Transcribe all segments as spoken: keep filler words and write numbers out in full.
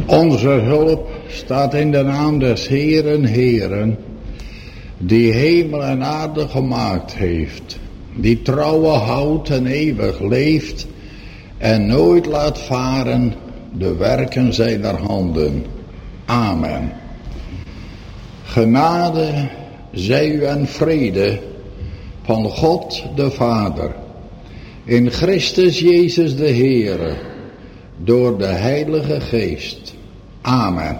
Onze hulp staat in de naam des Heeren, Heeren, die hemel en aarde gemaakt heeft, die trouwe houdt en eeuwig leeft en nooit laat varen de werken zijner handen. Amen. Genade zij u en vrede van God de Vader, in Christus Jezus de Heere, door de Heilige Geest. Amen.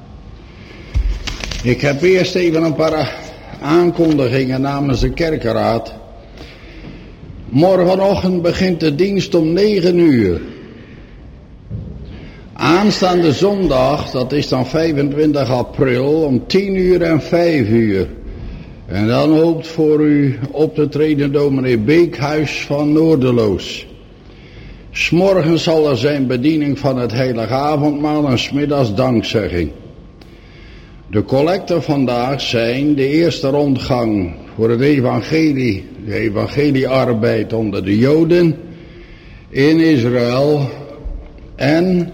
Ik heb eerst even een paar aankondigingen namens de kerkenraad. Morgenochtend begint de dienst om negen uur. Aanstaande zondag, dat is dan vijfentwintig april, om tien uur en vijf uur. En dan hoopt voor u op te treden dominee Beekhuis van Noorderloos. 'S Morgens zal er zijn bediening van het heilige avondmaal en 's middags dankzegging. De collecten vandaag zijn de eerste rondgang voor het evangelie, de evangeliearbeid onder de Joden in Israël en,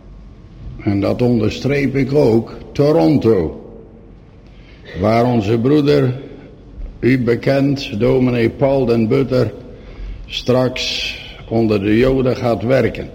en dat onderstreep ik ook, Toronto, waar onze broeder, u bekend, dominee Paul den Butter, straks onder de Joden gaat werken.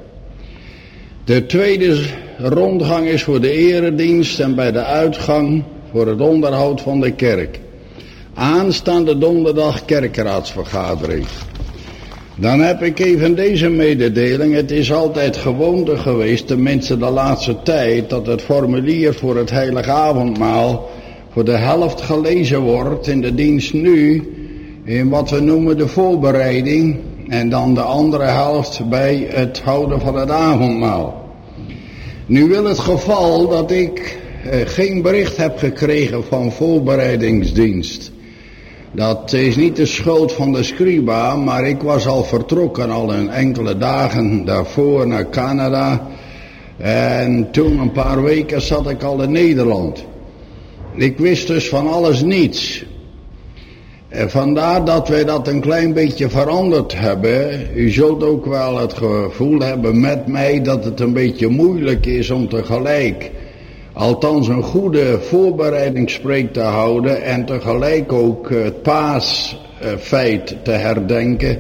De tweede rondgang is voor de eredienst en bij de uitgang voor het onderhoud van de kerk. Aanstaande donderdag kerkraadsvergadering. Dan heb ik even deze mededeling. Het is altijd gewoonte geweest, tenminste de laatste tijd, dat het formulier voor het heilige avondmaal voor de helft gelezen wordt in de dienst nu, in wat we noemen de voorbereiding, en dan de andere helft bij het houden van het avondmaal. Nu wil het geval dat ik eh, geen bericht heb gekregen van voorbereidingsdienst. Dat is niet de schuld van de scriba, maar ik was al vertrokken al een enkele dagen daarvoor naar Canada. En toen een paar weken zat ik al in Nederland. Ik wist dus van alles niets. En vandaar dat wij dat een klein beetje veranderd hebben. U zult ook wel het gevoel hebben met mij dat het een beetje moeilijk is om tegelijk, althans een goede voorbereidingspreek te houden en tegelijk ook het paasfeit te herdenken.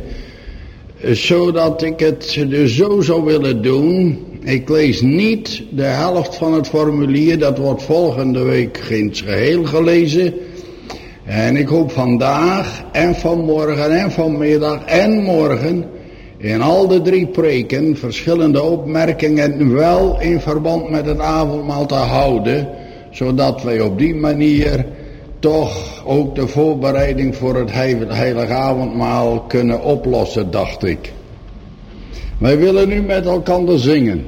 Zodat ik het dus zo zou willen doen. Ik lees niet de helft van het formulier, dat wordt volgende week in het geheel gelezen. En ik hoop vandaag en vanmorgen en vanmiddag en morgen in al de drie preken verschillende opmerkingen wel in verband met het avondmaal te houden, zodat wij op die manier toch ook de voorbereiding voor het heilige avondmaal kunnen oplossen, dacht ik. Wij willen nu met elkaar zingen.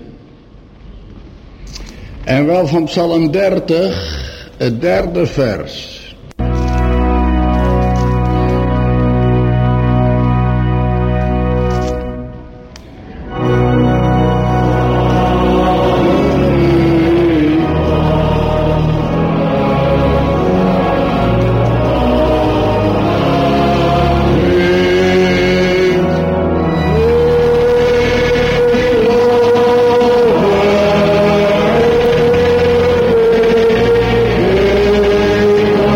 En wel van Psalm dertig, het derde vers. Oh,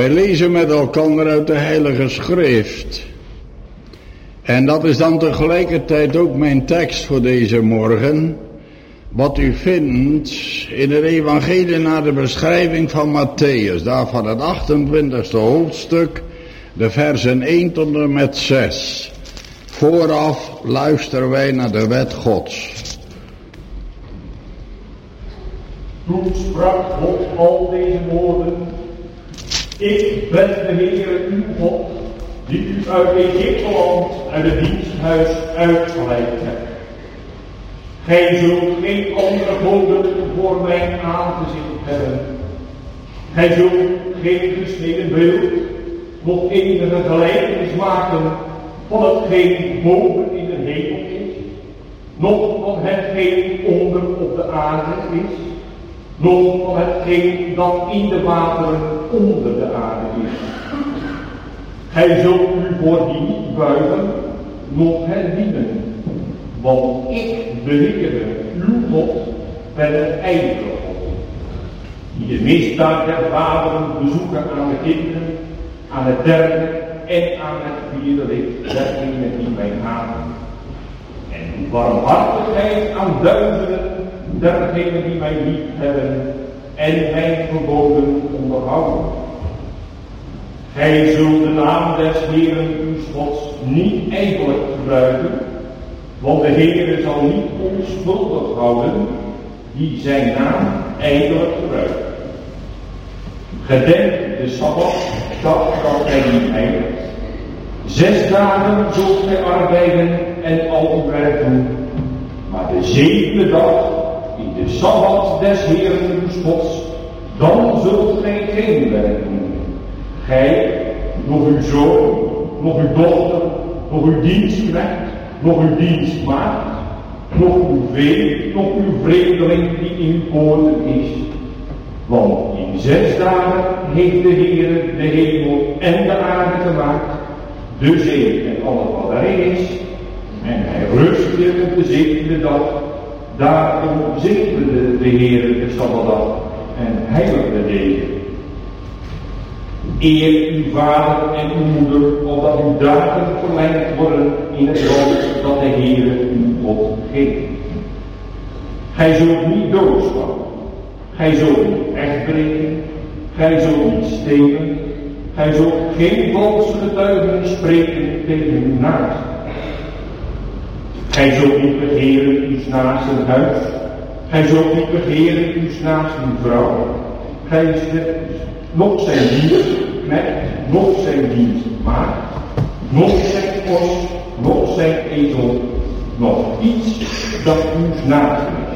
Wij lezen met elkaar uit de Heilige Schrift. En dat is dan tegelijkertijd ook mijn tekst voor deze morgen. Wat u vindt in het evangelie naar de beschrijving van Matthäus. Daarvan het achtentwintigste hoofdstuk, de versen één tot en met zes. Vooraf luisteren wij naar de wet Gods. Toen sprak God al deze woorden. Ik ben de Heere uw God, die u uit Egypteland, uit het diensthuis uitgeleid hebt. Gij zult geen andere goden voor mijn aangezicht hebben. Gij zult geen gesneden beeld, nog enige gelijkenis maken van hetgeen boven in de hemel is, nog van hetgeen onder op de aarde is, nog van hetgeen dat in de wateren onder de aarde is. Gij zult u voor die niet buigen, noch hen dienen, want ik, de Heere, uw God, ben een ijdele God, die de misdaad der vaderen bezoeken aan de kinderen, aan het derde en aan het vierde lid dergenen die mij haten, en barmhartigheid aan duizenden dergenen die mij lief hebben en mijn verboden onderhouden. Gij zult de naam des Heeren uw Gods niet ijdelijk gebruiken, want de Heere zal niet onschuldig houden die zijn naam ijdelijk gebruikt. Gedenk de Sabbat, dag dat gij niet heiligt. Zes dagen zult gij arbeiden en al uw werk doen, maar de zevende dag, in de Sabbat des Heeren uw Gods, dan zult gij geen werk doen. Gij, nog uw zoon, nog uw dochter, nog uw dienstknecht, nog uw dienstmaagd, nog uw vee, nog uw vreemdeling die in uw poorten is. Want in zes dagen heeft de Heer de hemel en de aarde gemaakt, de zee en alles wat daarin is, en hij rust weer op de zevende dag. Daarom zegende de Heer de Sabbatdag en heiligde deze. Eer uw vader en uw moeder, opdat uw dagen verlengd worden in het land dat de Heer uw God geeft. Gij zult niet doodslaan, gij zult niet echtbreken, gij zult niet stelen, gij zult geen valse getuigen spreken tegen uw naaste. Gij zult niet begeren uw naaste huis, gij zult niet begeren uw naaste vrouw, gij zult nog zijn dienstknecht, nog zijn dienstmaagd, nog zijn os, nog zijn ezel, nog iets dat uw naaste is.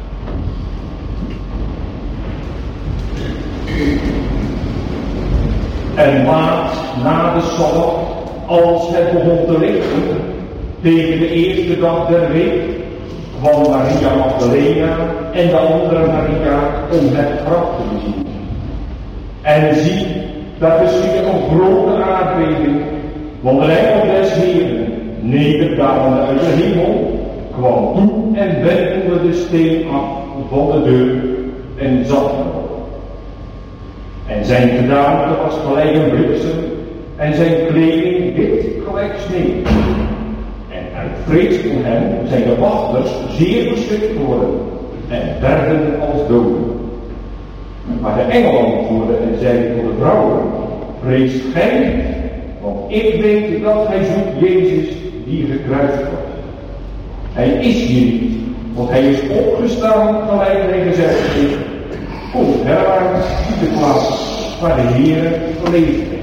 En laat na de Sabbat, als het begon te regenen, tegen de eerste dag der week, kwam Maria Magdalena en de andere Maria om het graf te bezien. En zie, daar geschiedde een grote aardbeving, want de engel des Heeren, nederdalende uit de hemel, kwam toe en wendelde de steen af van de deur en zat erop. En zijn gedaante was gelijk een bliksem, en zijn kleding wit gelijk sneeuw. En uit vrees voor hem zijn de wachters zeer verschrikt geworden, en werden als doden. Maar de engel antwoordde en zei tot de vrouwen: vrees gij niet, want ik weet dat gij zoekt Jezus die gekruisigd wordt. Hij is hier niet, want hij is opgestaan gelijk hij gezegd heeft. Kom heraar de plaats waar de Heer geleefd heeft.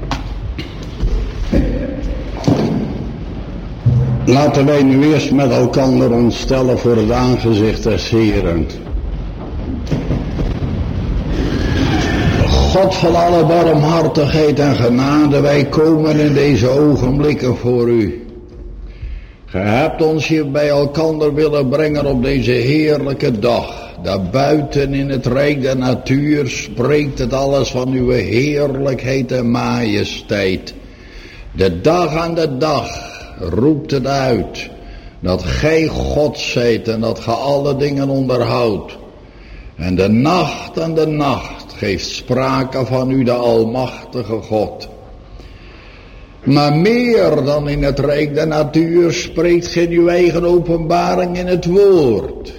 Laten wij nu eerst met elkaar ons stellen voor het aangezicht des Heeren. God van alle barmhartigheid en genade, wij komen in deze ogenblikken voor u. Ge hebt ons hier bij elkaar willen brengen op deze heerlijke dag. Daarbuiten in het rijk der natuur spreekt het alles van uw heerlijkheid en majesteit. De dag aan de dag roept het uit dat gij God zijt en dat ge alle dingen onderhoudt. En de nacht aan de nacht geeft sprake van u de almachtige God. Maar meer dan in het rijk der natuur spreekt gij in uw eigen openbaring in het woord.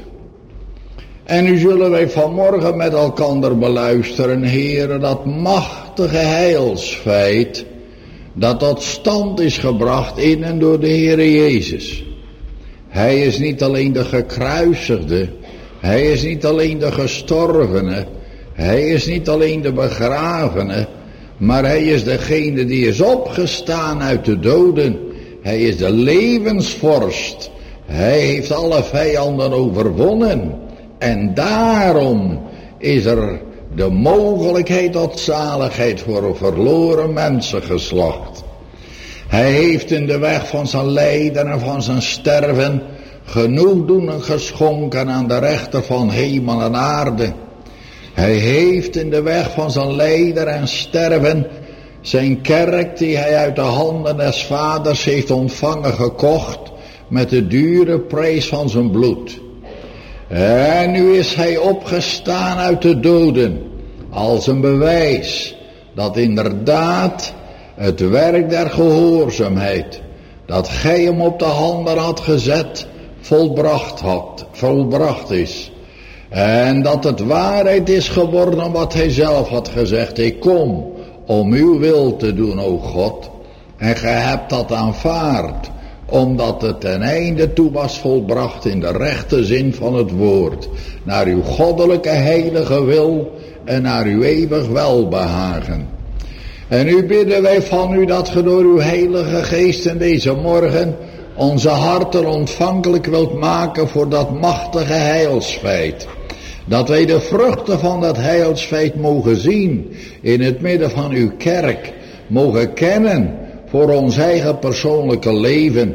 En nu zullen wij vanmorgen met elkander beluisteren, Heere, dat machtige heilsfeit dat tot stand is gebracht in en door de Heere Jezus. Hij is niet alleen de gekruisigde, hij is niet alleen de gestorvene, hij is niet alleen de begravene, maar hij is degene die is opgestaan uit de doden. Hij is de levensvorst. Hij heeft alle vijanden overwonnen. En daarom is er de mogelijkheid tot zaligheid voor een verloren mensengeslacht. Hij heeft in de weg van zijn lijden en van zijn sterven genoegdoening geschonken aan de rechter van hemel en aarde. Hij heeft in de weg van zijn lijden en sterven zijn kerk die hij uit de handen des vaders heeft ontvangen gekocht met de dure prijs van zijn bloed. En nu is hij opgestaan uit de doden als een bewijs dat inderdaad het werk der gehoorzaamheid dat gij hem op de handen had gezet volbracht had, volbracht is. En dat het waarheid is geworden wat hij zelf had gezegd. Ik kom om uw wil te doen, o God. En gij hebt dat aanvaard, omdat het ten einde toe was volbracht in de rechte zin van het woord. Naar uw goddelijke heilige wil en naar uw eeuwig welbehagen. En nu bidden wij van u dat ge door uw heilige geest in deze morgen onze harten ontvankelijk wilt maken voor dat machtige heilsfeit. Dat wij de vruchten van dat heilsfeit mogen zien in het midden van uw kerk, mogen kennen voor ons eigen persoonlijke leven.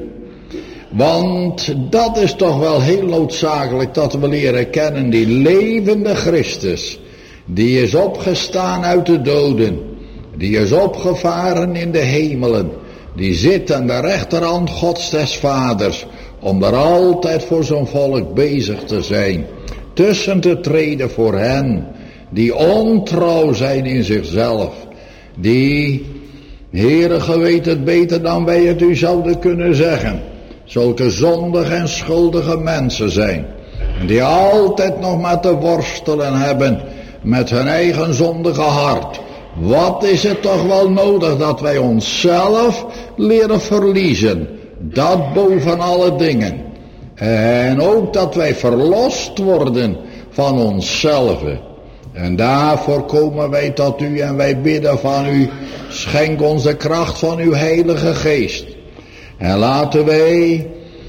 Want dat is toch wel heel noodzakelijk dat we leren kennen die levende Christus, die is opgestaan uit de doden, die is opgevaren in de hemelen, die zit aan de rechterhand Gods des Vaders, om daar altijd voor zijn volk bezig te zijn, tussen te treden voor hen die ontrouw zijn in zichzelf, die, Heere, ge weet het beter dan wij het u zouden kunnen zeggen, zulke zondige en schuldige mensen zijn, die altijd nog maar te worstelen hebben met hun eigen zondige hart. Wat is het toch wel nodig dat wij onszelf leren verliezen, dat boven alle dingen. En ook dat wij verlost worden van onszelf. En daarvoor komen wij tot u en wij bidden van u, schenk ons de kracht van uw heilige geest. En laten wij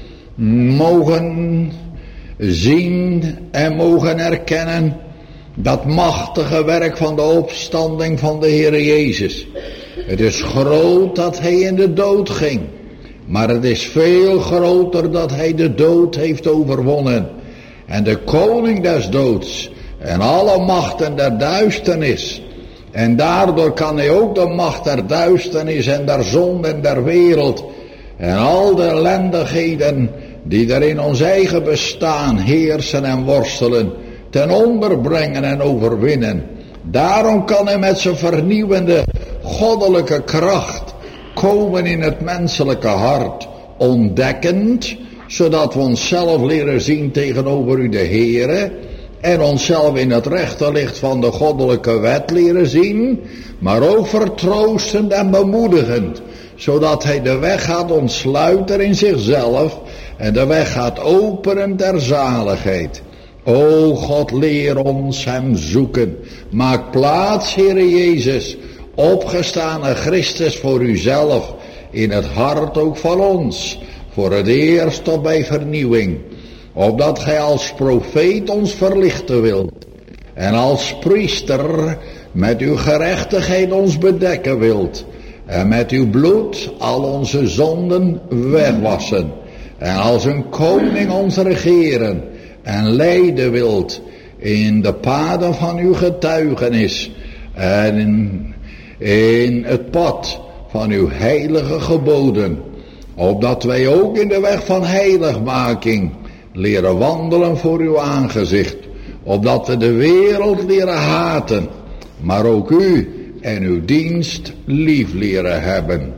mogen zien en mogen erkennen dat machtige werk van de opstanding van de Heer Jezus. Het is groot dat hij in de dood ging, maar het is veel groter dat hij de dood heeft overwonnen. En de koning des doods en alle machten der duisternis. En daardoor kan hij ook de macht der duisternis en der zonde en der wereld en al de ellendigheden die er in ons eigen bestaan heersen en worstelen, ten onder brengen en overwinnen. Daarom kan hij met zijn vernieuwende goddelijke kracht komen in het menselijke hart, ontdekkend, zodat we onszelf leren zien tegenover u de Heere, en onszelf in het rechte licht van de goddelijke wet leren zien, maar ook vertroostend en bemoedigend, zodat hij de weg gaat ontsluiten in zichzelf en de weg gaat openen der zaligheid. O God, leer ons hem zoeken. Maak plaats, Heere Jezus, opgestane Christus voor uzelf, in het hart ook van ons, voor het eerst tot bij vernieuwing, opdat gij als profeet ons verlichten wilt, en als priester met uw gerechtigheid ons bedekken wilt, en met uw bloed al onze zonden wegwassen, en als een koning ons regeren en leiden wilt in de paden van uw getuigenis en in, in het pad van uw heilige geboden, opdat wij ook in de weg van heiligmaking leren wandelen voor uw aangezicht, opdat we de wereld leren haten maar ook u en uw dienst lief leren hebben.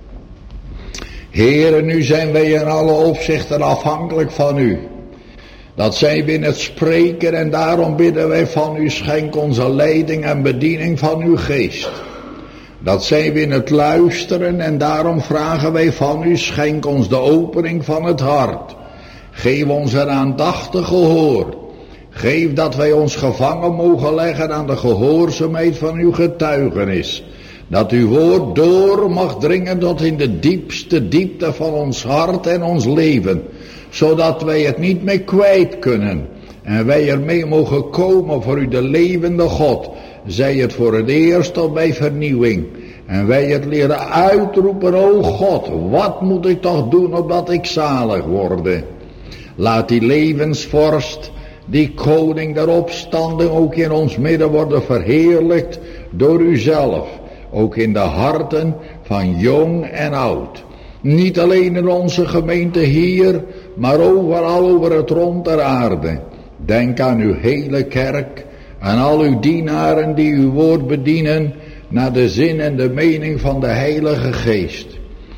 Heere, nu zijn wij in alle opzichten afhankelijk van u. Dat zijn we in het spreken en daarom bidden wij van u, schenk onze leiding en bediening van uw geest. Dat zijn we in het luisteren en daarom vragen wij van u, schenk ons de opening van het hart. Geef ons een aandachtig gehoor. Geef dat wij ons gevangen mogen leggen aan de gehoorzaamheid van uw getuigenis. Dat uw woord door mag dringen tot in de diepste diepte van ons hart en ons leven. Zodat wij het niet meer kwijt kunnen. En wij ermee mogen komen voor u de levende God. Zij het voor het eerst al bij vernieuwing. En wij het leren uitroepen, o God, wat moet ik toch doen opdat ik zalig worde. Laat die levensvorst, die koning der opstanding ook in ons midden worden verheerlijkt door uzelf. Ook in de harten van jong en oud. Niet alleen in onze gemeente hier, maar overal over het rond der aarde. Denk aan uw hele kerk, aan al uw dienaren die uw woord bedienen, naar de zin en de mening van de Heilige Geest.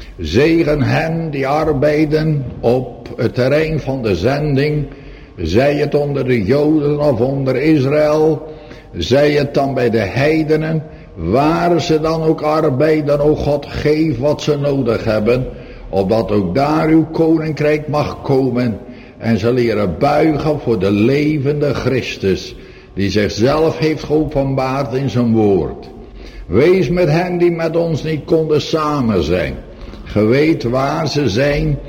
Zegen hen die arbeiden op het terrein van de zending, zij het onder de Joden of onder Israël, zij het dan bij de heidenen, waar ze dan ook arbeiden, o God, geef wat ze nodig hebben, opdat ook daar uw koninkrijk mag komen en ze leren buigen voor de levende Christus, die zichzelf heeft geopenbaard in zijn woord. Wees met hen die met ons niet konden samen zijn. Ge weet waar ze zijn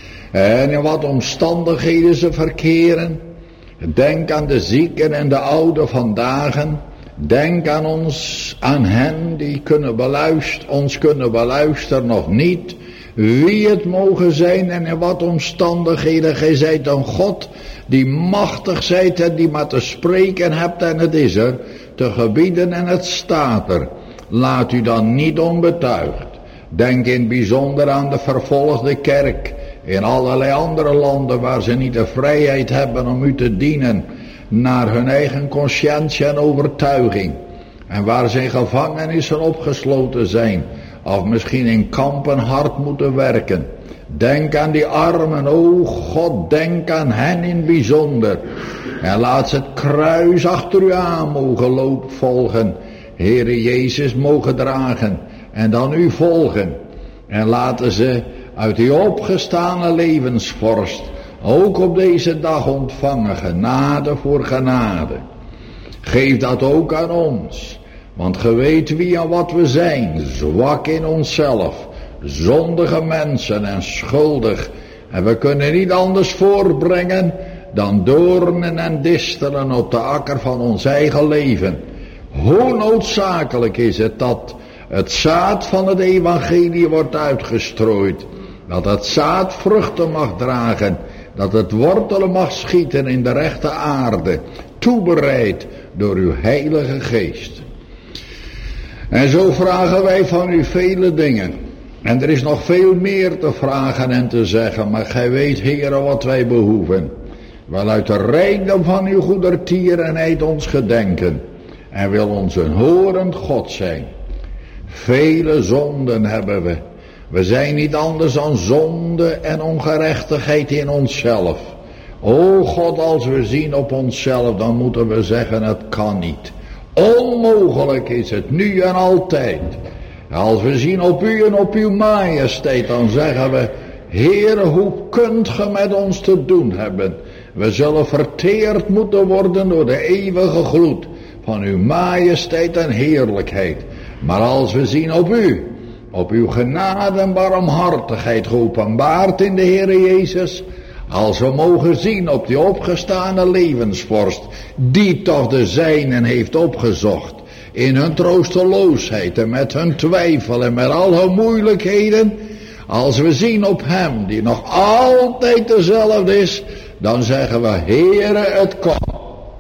en in wat omstandigheden ze verkeren. Denk aan de zieken en de ouden vandaag. Denk aan ons, aan hen die kunnen beluisteren, ons kunnen beluisteren nog niet. Wie het mogen zijn en in wat omstandigheden. Gij zijt een God die machtig zijt en die maar te spreken hebt en het is er. Te gebieden en het staat er. Laat u dan niet onbetuigd. Denk in het bijzonder aan de vervolgde kerk. In allerlei andere landen waar ze niet de vrijheid hebben om u te dienen. Naar hun eigen conscientie en overtuiging. En waar ze in gevangenissen opgesloten zijn. Of misschien in kampen hard moeten werken. Denk aan die armen, o God, denk aan hen in het bijzonder. En laat ze het kruis achter u aan mogen lopen volgen. Heere Jezus mogen dragen en dan u volgen. En laten ze uit die opgestane levensvorst ook op deze dag ontvangen, genade voor genade. Geef dat ook aan ons, want ge weet wie en wat we zijn, zwak in onszelf, zondige mensen en schuldig. En we kunnen niet anders voorbrengen dan doornen en distelen op de akker van ons eigen leven. Hoe noodzakelijk is het dat het zaad van het evangelie wordt uitgestrooid. Dat het zaad vruchten mag dragen. Dat het wortelen mag schieten in de rechte aarde. Toebereid door uw heilige geest. En zo vragen wij van u vele dingen. En er is nog veel meer te vragen en te zeggen. Maar gij weet, Heere, wat wij behoeven. Wel uit de rijkdom van uw goedertierenheid ons gedenken. En wil ons een horend God zijn. Vele zonden hebben we. We zijn niet anders dan zonde en ongerechtigheid in onszelf. O God, als we zien op onszelf, dan moeten we zeggen, het kan niet. Onmogelijk is het, nu en altijd. Als we zien op u en op uw majesteit, dan zeggen we, Heere, hoe kunt ge met ons te doen hebben? We zullen verteerd moeten worden door de eeuwige gloed van uw majesteit en heerlijkheid. Maar als we zien op u, op uw genade en barmhartigheid geopenbaard in de Heere Jezus, als we mogen zien op die opgestane levensvorst, die toch de zijnen heeft opgezocht, in hun troosteloosheid en met hun twijfel en met al hun moeilijkheden, als we zien op hem, die nog altijd dezelfde is, dan zeggen we, Heere, het kan.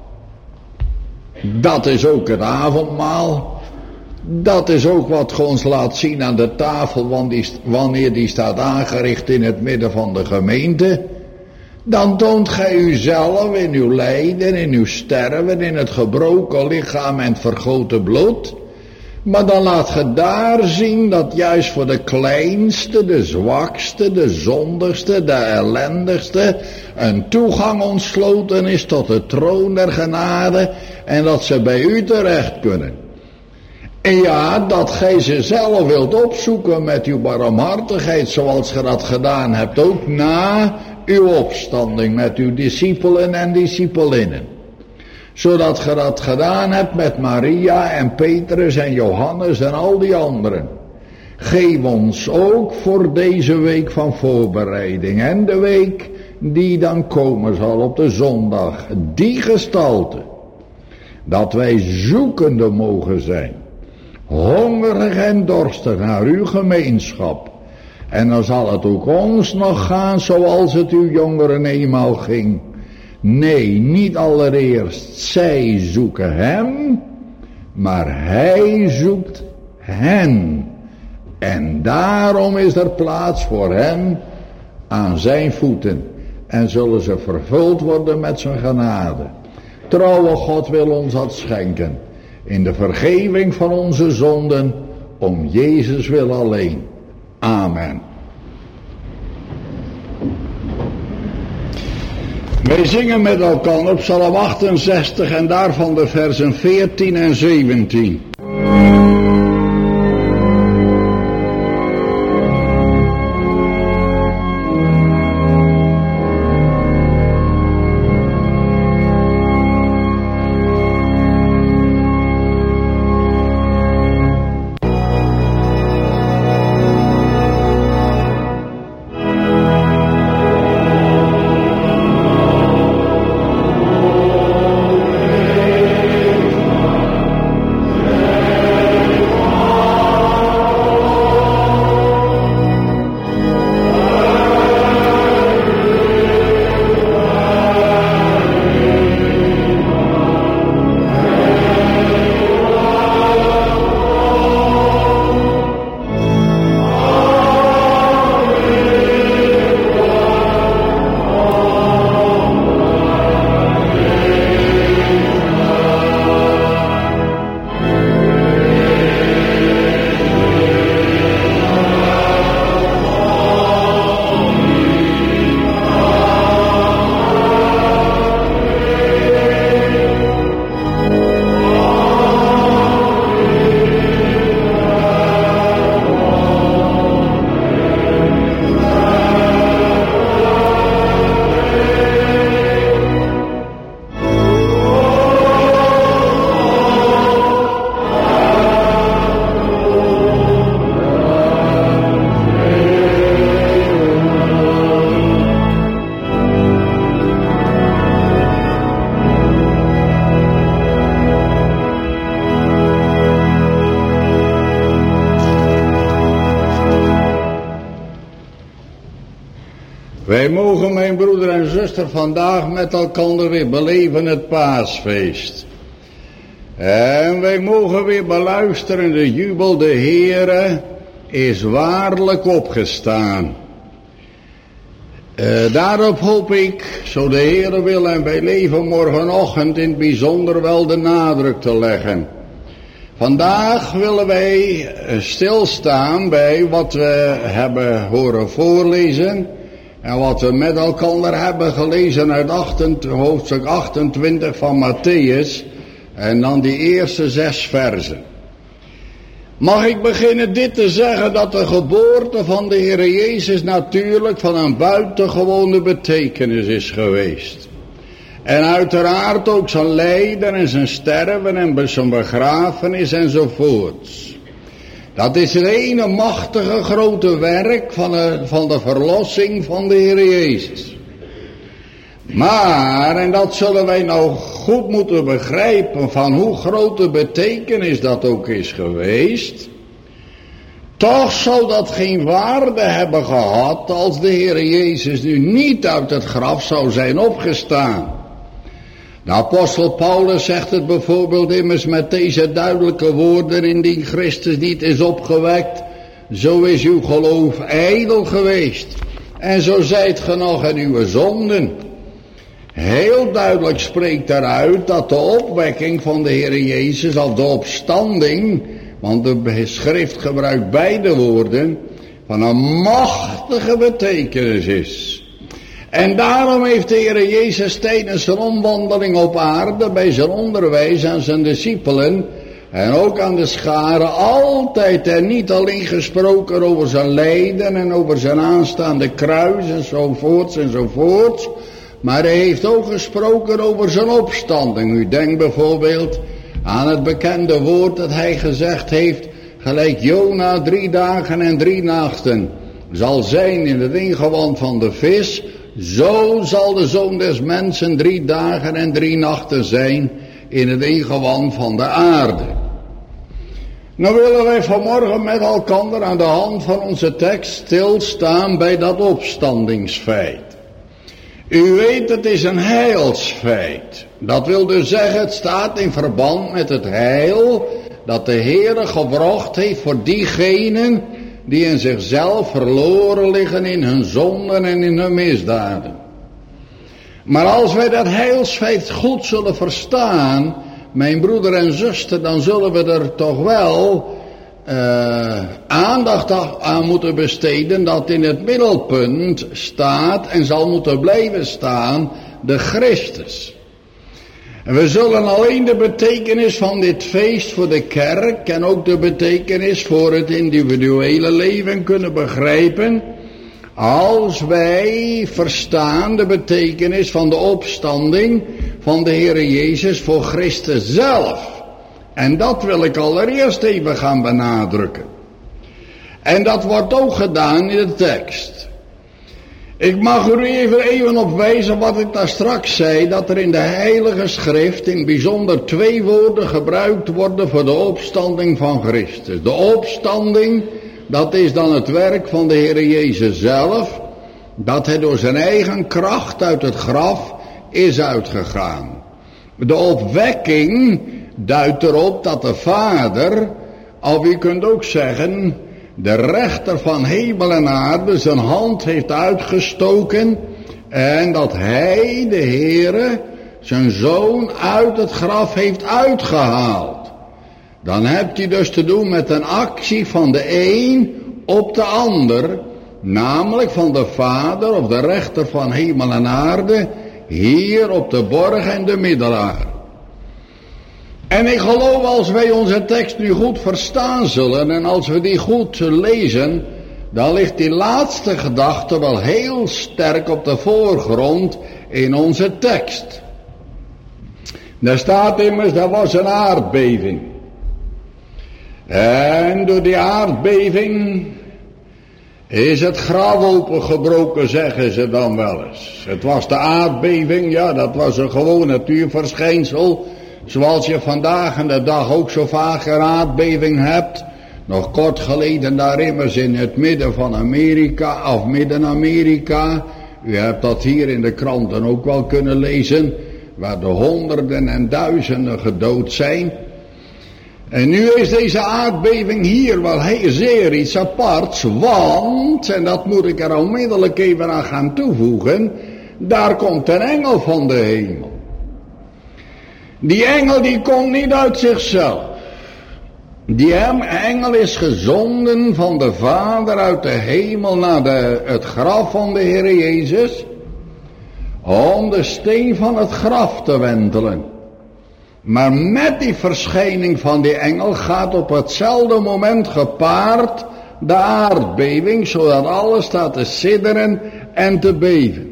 Dat is ook het avondmaal. Dat is ook wat God ons laat zien aan de tafel, wanneer die staat aangericht in het midden van de gemeente. Dan toont gij uzelf in uw lijden, in uw sterven, in het gebroken lichaam en het vergoten bloed. Maar dan laat ge daar zien dat juist voor de kleinste, de zwakste, de zondigste, de ellendigste een toegang ontsloten is tot de troon der genade en dat ze bij u terecht kunnen. En ja, dat gij ze zelf wilt opzoeken met uw barmhartigheid zoals ge dat gedaan hebt ook na uw opstanding met uw discipelen en discipelinnen. Zodat ge dat gedaan hebt met Maria en Petrus en Johannes en al die anderen. Geef ons ook voor deze week van voorbereiding en de week die dan komen zal op de zondag, die gestalte. Dat wij zoekende mogen zijn, hongerig en dorstig naar uw gemeenschap. En dan zal het ook ons nog gaan zoals het uw jongeren eenmaal ging. Nee, niet allereerst zij zoeken hem, maar hij zoekt hen. En daarom is er plaats voor hen aan zijn voeten. En zullen ze vervuld worden met zijn genade. Trouwe God wil ons dat schenken. In de vergeving van onze zonden. Om Jezus wil alleen. Amen. Wij zingen met elkaar op Psalm achtenzestig en daarvan de versen veertien en zeventien. Wij mogen, mijn broeder en zuster, vandaag met elkaar weer beleven het paasfeest. En wij mogen weer beluisteren de jubel, de Heere is waarlijk opgestaan. Uh, daarop hoop ik, zo de Heere wil en wij leven morgenochtend in het bijzonder wel de nadruk te leggen. Vandaag willen wij stilstaan bij wat we hebben horen voorlezen en wat we met elkaar hebben gelezen uit hoofdstuk achtentwintig van Matthäus en dan die eerste zes versen. Mag ik beginnen dit te zeggen dat de geboorte van de Heer Jezus natuurlijk van een buitengewone betekenis is geweest. En uiteraard ook zijn lijden en zijn sterven en zijn begrafenis enzovoorts. Dat is het ene machtige grote werk van de, van de verlossing van de Heer Jezus. Maar, en dat zullen wij nou goed moeten begrijpen van hoe groot de betekenis dat ook is geweest. Toch zou dat geen waarde hebben gehad als de Heer Jezus nu niet uit het graf zou zijn opgestaan. De apostel Paulus zegt het bijvoorbeeld immers met deze duidelijke woorden: indien Christus niet is opgewekt, zo is uw geloof ijdel geweest En zo zijt ge nog in uw zonden. Heel duidelijk spreekt daaruit dat de opwekking van de Heer Jezus, of de opstanding, want de schrift gebruikt beide woorden, van een machtige betekenis is. En daarom heeft de Heer Jezus tijdens zijn omwandeling op aarde, bij zijn onderwijs aan zijn discipelen en ook aan de scharen, altijd en niet alleen gesproken over zijn lijden en over zijn aanstaande kruis enzovoorts enzovoorts, maar hij heeft ook gesproken over zijn opstanding. U denkt bijvoorbeeld aan het bekende woord dat hij gezegd heeft, gelijk Jona drie dagen en drie nachten zal zijn in het ingewand van de vis, zo zal de Zoon des Mensen drie dagen en drie nachten zijn in het ingewand van de aarde. Nou willen wij vanmorgen met elkaar aan de hand van onze tekst stilstaan bij dat opstandingsfeit. U weet, het is een heilsfeit. Dat wil dus zeggen, het staat in verband met het heil dat de Heere gebracht heeft voor diegenen die in zichzelf verloren liggen in hun zonden en in hun misdaden. Maar als wij dat heilsfeit goed zullen verstaan, mijn broeder en zuster, dan zullen we er toch wel uh, aandacht aan moeten besteden dat in het middelpunt staat en zal moeten blijven staan de Christus. En we zullen alleen de betekenis van dit feest voor de kerk en ook de betekenis voor het individuele leven kunnen begrijpen als wij verstaan de betekenis van de opstanding van de Heere Jezus voor Christus zelf. En dat wil ik allereerst even gaan benadrukken. En dat wordt ook gedaan in de tekst. Ik mag u even, even op wijzen wat ik daar straks zei, dat er in de Heilige Schrift in bijzonder twee woorden gebruikt worden voor de opstanding van Christus. De opstanding, dat is dan het werk van de Heere Jezus zelf, dat hij door zijn eigen kracht uit het graf is uitgegaan. De opwekking duidt erop dat de Vader, of u kunt ook zeggen, de rechter van hemel en aarde zijn hand heeft uitgestoken en dat hij, de Heere, zijn Zoon uit het graf heeft uitgehaald. Dan hebt u dus te doen met een actie van de een op de ander, namelijk van de Vader of de rechter van hemel en aarde, hier op de borg en de middelaar. En ik geloof als wij onze tekst nu goed verstaan zullen en als we die goed lezen, dan ligt die laatste gedachte wel heel sterk op de voorgrond in onze tekst. Daar staat immers, er was een aardbeving. En door die aardbeving is het graf opengebroken, zeggen ze dan wel eens. Het was de aardbeving, ja, dat was een gewoon natuurverschijnsel, zoals je vandaag en de dag ook zo vaak een aardbeving hebt. Nog kort geleden daar immers in het midden van Amerika, of Midden-Amerika. U hebt dat hier in de kranten ook wel kunnen lezen, waar de honderden en duizenden gedood zijn. En nu is deze aardbeving hier wel heel zeer iets aparts, want, en dat moet ik er onmiddellijk even aan gaan toevoegen, daar komt een engel van de hemel. Die engel die komt niet uit zichzelf. Die engel is gezonden van de Vader uit de hemel naar de, het graf van de Heer Jezus, om de steen van het graf te wentelen. Maar met die verschijning van die engel gaat op hetzelfde moment gepaard de aardbeving, zodat alles staat te sidderen en te beven.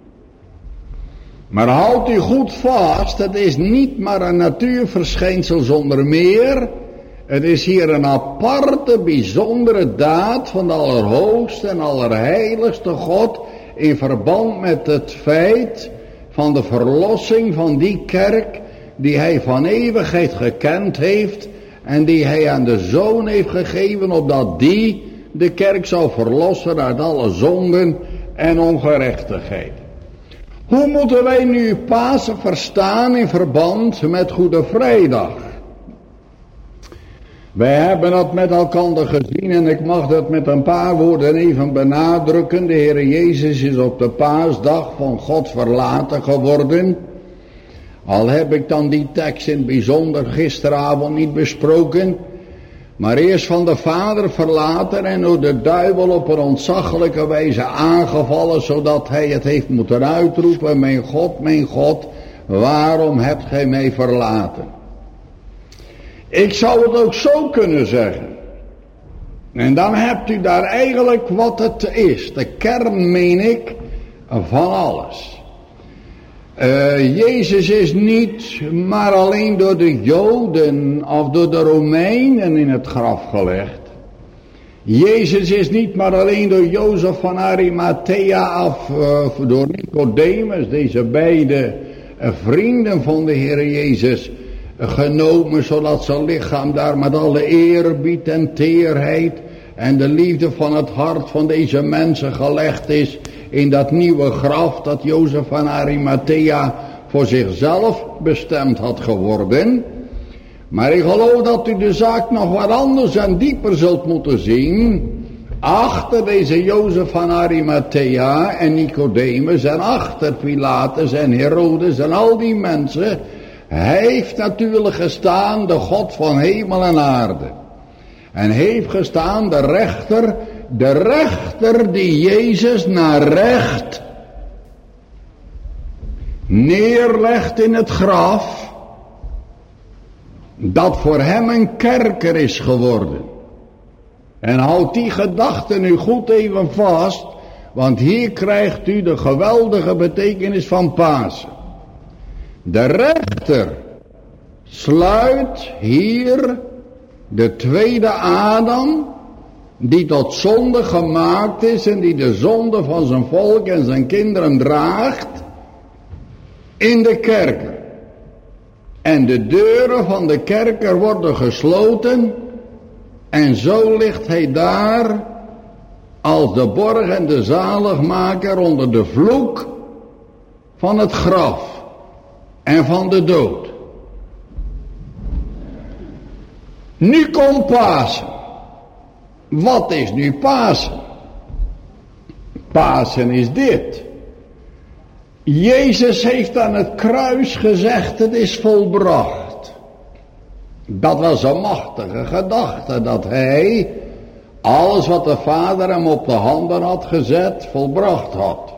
Maar houd u goed vast, het is niet maar een natuurverschijnsel zonder meer. Het is hier een aparte, bijzondere daad van de Allerhoogste en Allerheiligste God in verband met het feit van de verlossing van die kerk die hij van eeuwigheid gekend heeft en die hij aan de Zoon heeft gegeven, opdat die de kerk zou verlossen uit alle zonden en ongerechtigheid. Hoe moeten wij nu Pasen verstaan in verband met Goede Vrijdag? Wij hebben dat met elkaar gezien en ik mag dat met een paar woorden even benadrukken. De Heer Jezus is op de paasdag van God verlaten geworden. Al heb ik dan die tekst in het bijzonder gisteravond niet besproken. Maar eerst van de Vader verlaten en door de duivel op een ontzaglijke wijze aangevallen, zodat hij het heeft moeten uitroepen: mijn God, mijn God, waarom hebt gij mij verlaten? Ik zou het ook zo kunnen zeggen. En dan hebt u daar eigenlijk wat het is. De kern, meen ik, van alles. Uh, Jezus is niet maar alleen door de Joden of door de Romeinen in het graf gelegd. Jezus is niet maar alleen door Jozef van Arimathea of uh, door Nicodemus, deze beide uh, vrienden van de Heer Jezus, uh, genomen, zodat zijn lichaam daar met alle eerbied en teerheid en de liefde van het hart van deze mensen gelegd is in dat nieuwe graf dat Jozef van Arimathea voor zichzelf bestemd had geworden. Maar ik geloof dat u de zaak nog wat anders en dieper zult moeten zien. Achter deze Jozef van Arimathea en Nicodemus en achter Pilatus en Herodes en al die mensen heeft natuurlijk gestaan de God van hemel en aarde. En heeft gestaan de rechter, de rechter die Jezus naar recht neerlegt in het graf, dat voor hem een kerker is geworden. En houd die gedachte nu goed even vast, want hier krijgt u de geweldige betekenis van Pasen. De rechter sluit hier de tweede Adam, die tot zonde gemaakt is en die de zonde van zijn volk en zijn kinderen draagt, in de kerker. En de deuren van de kerker worden gesloten en zo ligt hij daar als de borg en de zaligmaker onder de vloek van het graf en van de dood. Nu komt Pasen. Wat is nu Pasen? Pasen is dit. Jezus heeft aan het kruis gezegd: het is volbracht. Dat was een machtige gedachte, dat hij alles wat de Vader hem op de handen had gezet, volbracht had.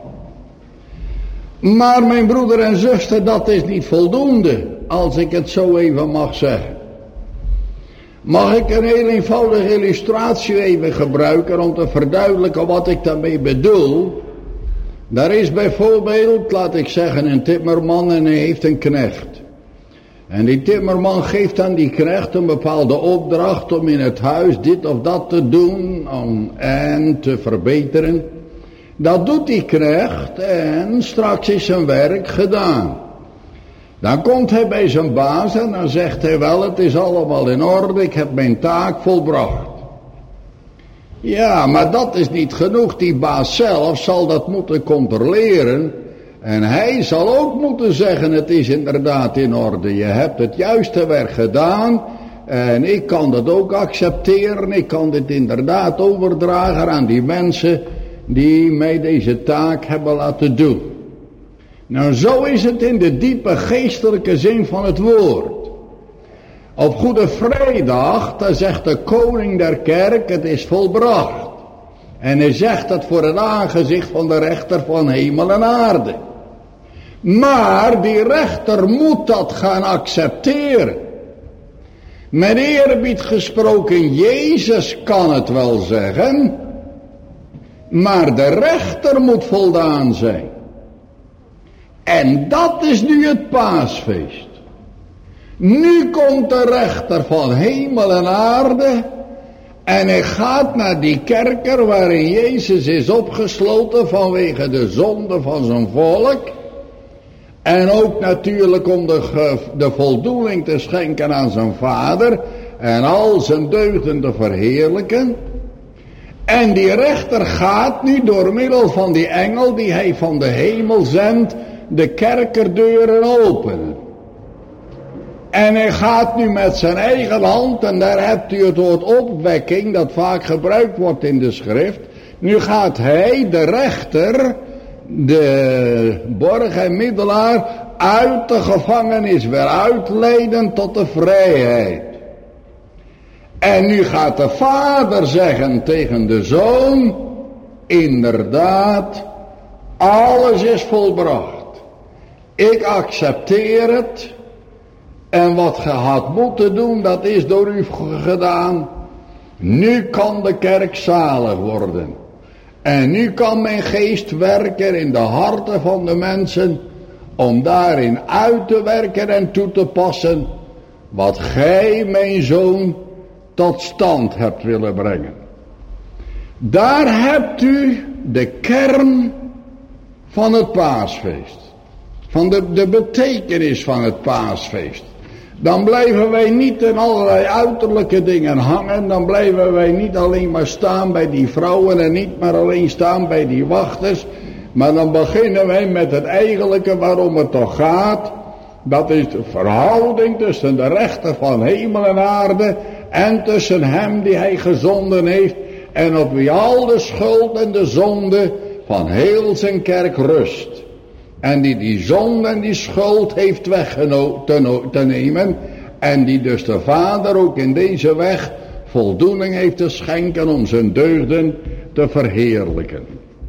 Maar mijn broeder en zuster, dat is niet voldoende, als ik het zo even mag zeggen. Mag ik een heel eenvoudige illustratie even gebruiken om te verduidelijken wat ik daarmee bedoel? Daar is bijvoorbeeld, laat ik zeggen, een timmerman en hij heeft een knecht. En die timmerman geeft aan die knecht een bepaalde opdracht om in het huis dit of dat te doen om, en te verbeteren. Dat doet die knecht en straks is zijn werk gedaan. Dan komt hij bij zijn baas en dan zegt hij: wel, het is allemaal in orde, ik heb mijn taak volbracht. Ja, maar dat is niet genoeg. Die baas zelf zal dat moeten controleren. En hij zal ook moeten zeggen: het is inderdaad in orde. Je hebt het juiste werk gedaan. En ik kan dat ook accepteren. Ik kan dit inderdaad overdragen aan die mensen die mij deze taak hebben laten doen. Nou, zo is het in de diepe geestelijke zin van het woord. Op Goede Vrijdag, dan zegt de koning der kerk: het is volbracht. En hij zegt dat voor het aangezicht van de rechter van hemel en aarde. Maar die rechter moet dat gaan accepteren. Met eerbied gesproken, Jezus kan het wel zeggen, maar de rechter moet voldaan zijn. En dat is nu het paasfeest. Nu komt de rechter van hemel en aarde en hij gaat naar die kerker waarin Jezus is opgesloten vanwege de zonde van zijn volk. En ook natuurlijk om de, de voldoening te schenken aan zijn Vader en al zijn deugden te verheerlijken. En die rechter gaat nu door middel van die engel die hij van de hemel zendt de kerkerdeuren openen. En hij gaat nu met zijn eigen hand, en daar hebt u het woord opwekking, dat vaak gebruikt wordt in de schrift. Nu gaat hij, de rechter, de borg en middelaar, uit de gevangenis weer uitleiden tot de vrijheid. En nu gaat de vader zeggen tegen de zoon, inderdaad, alles is volbracht. Ik accepteer het. En wat ge had moeten doen, dat is door u gedaan. Nu kan de kerk zalig worden. En nu kan mijn geest werken in de harten van de mensen, om daarin uit te werken en toe te passen, wat gij, mijn zoon, tot stand hebt willen brengen. Daar hebt u de kern van het paasfeest. Van de, de betekenis van het paasfeest. Dan blijven wij niet in allerlei uiterlijke dingen hangen. Dan blijven wij niet alleen maar staan bij die vrouwen en niet maar alleen staan bij die wachters. Maar dan beginnen wij met het eigenlijke waarom het toch gaat. Dat is de verhouding tussen de rechter van hemel en aarde en tussen hem die hij gezonden heeft en op wie al de schuld en de zonde van heel zijn kerk rust. En die die zonde en die schuld heeft weggenomen te, te nemen. En die dus de Vader ook in deze weg voldoening heeft te schenken om zijn deugden te verheerlijken.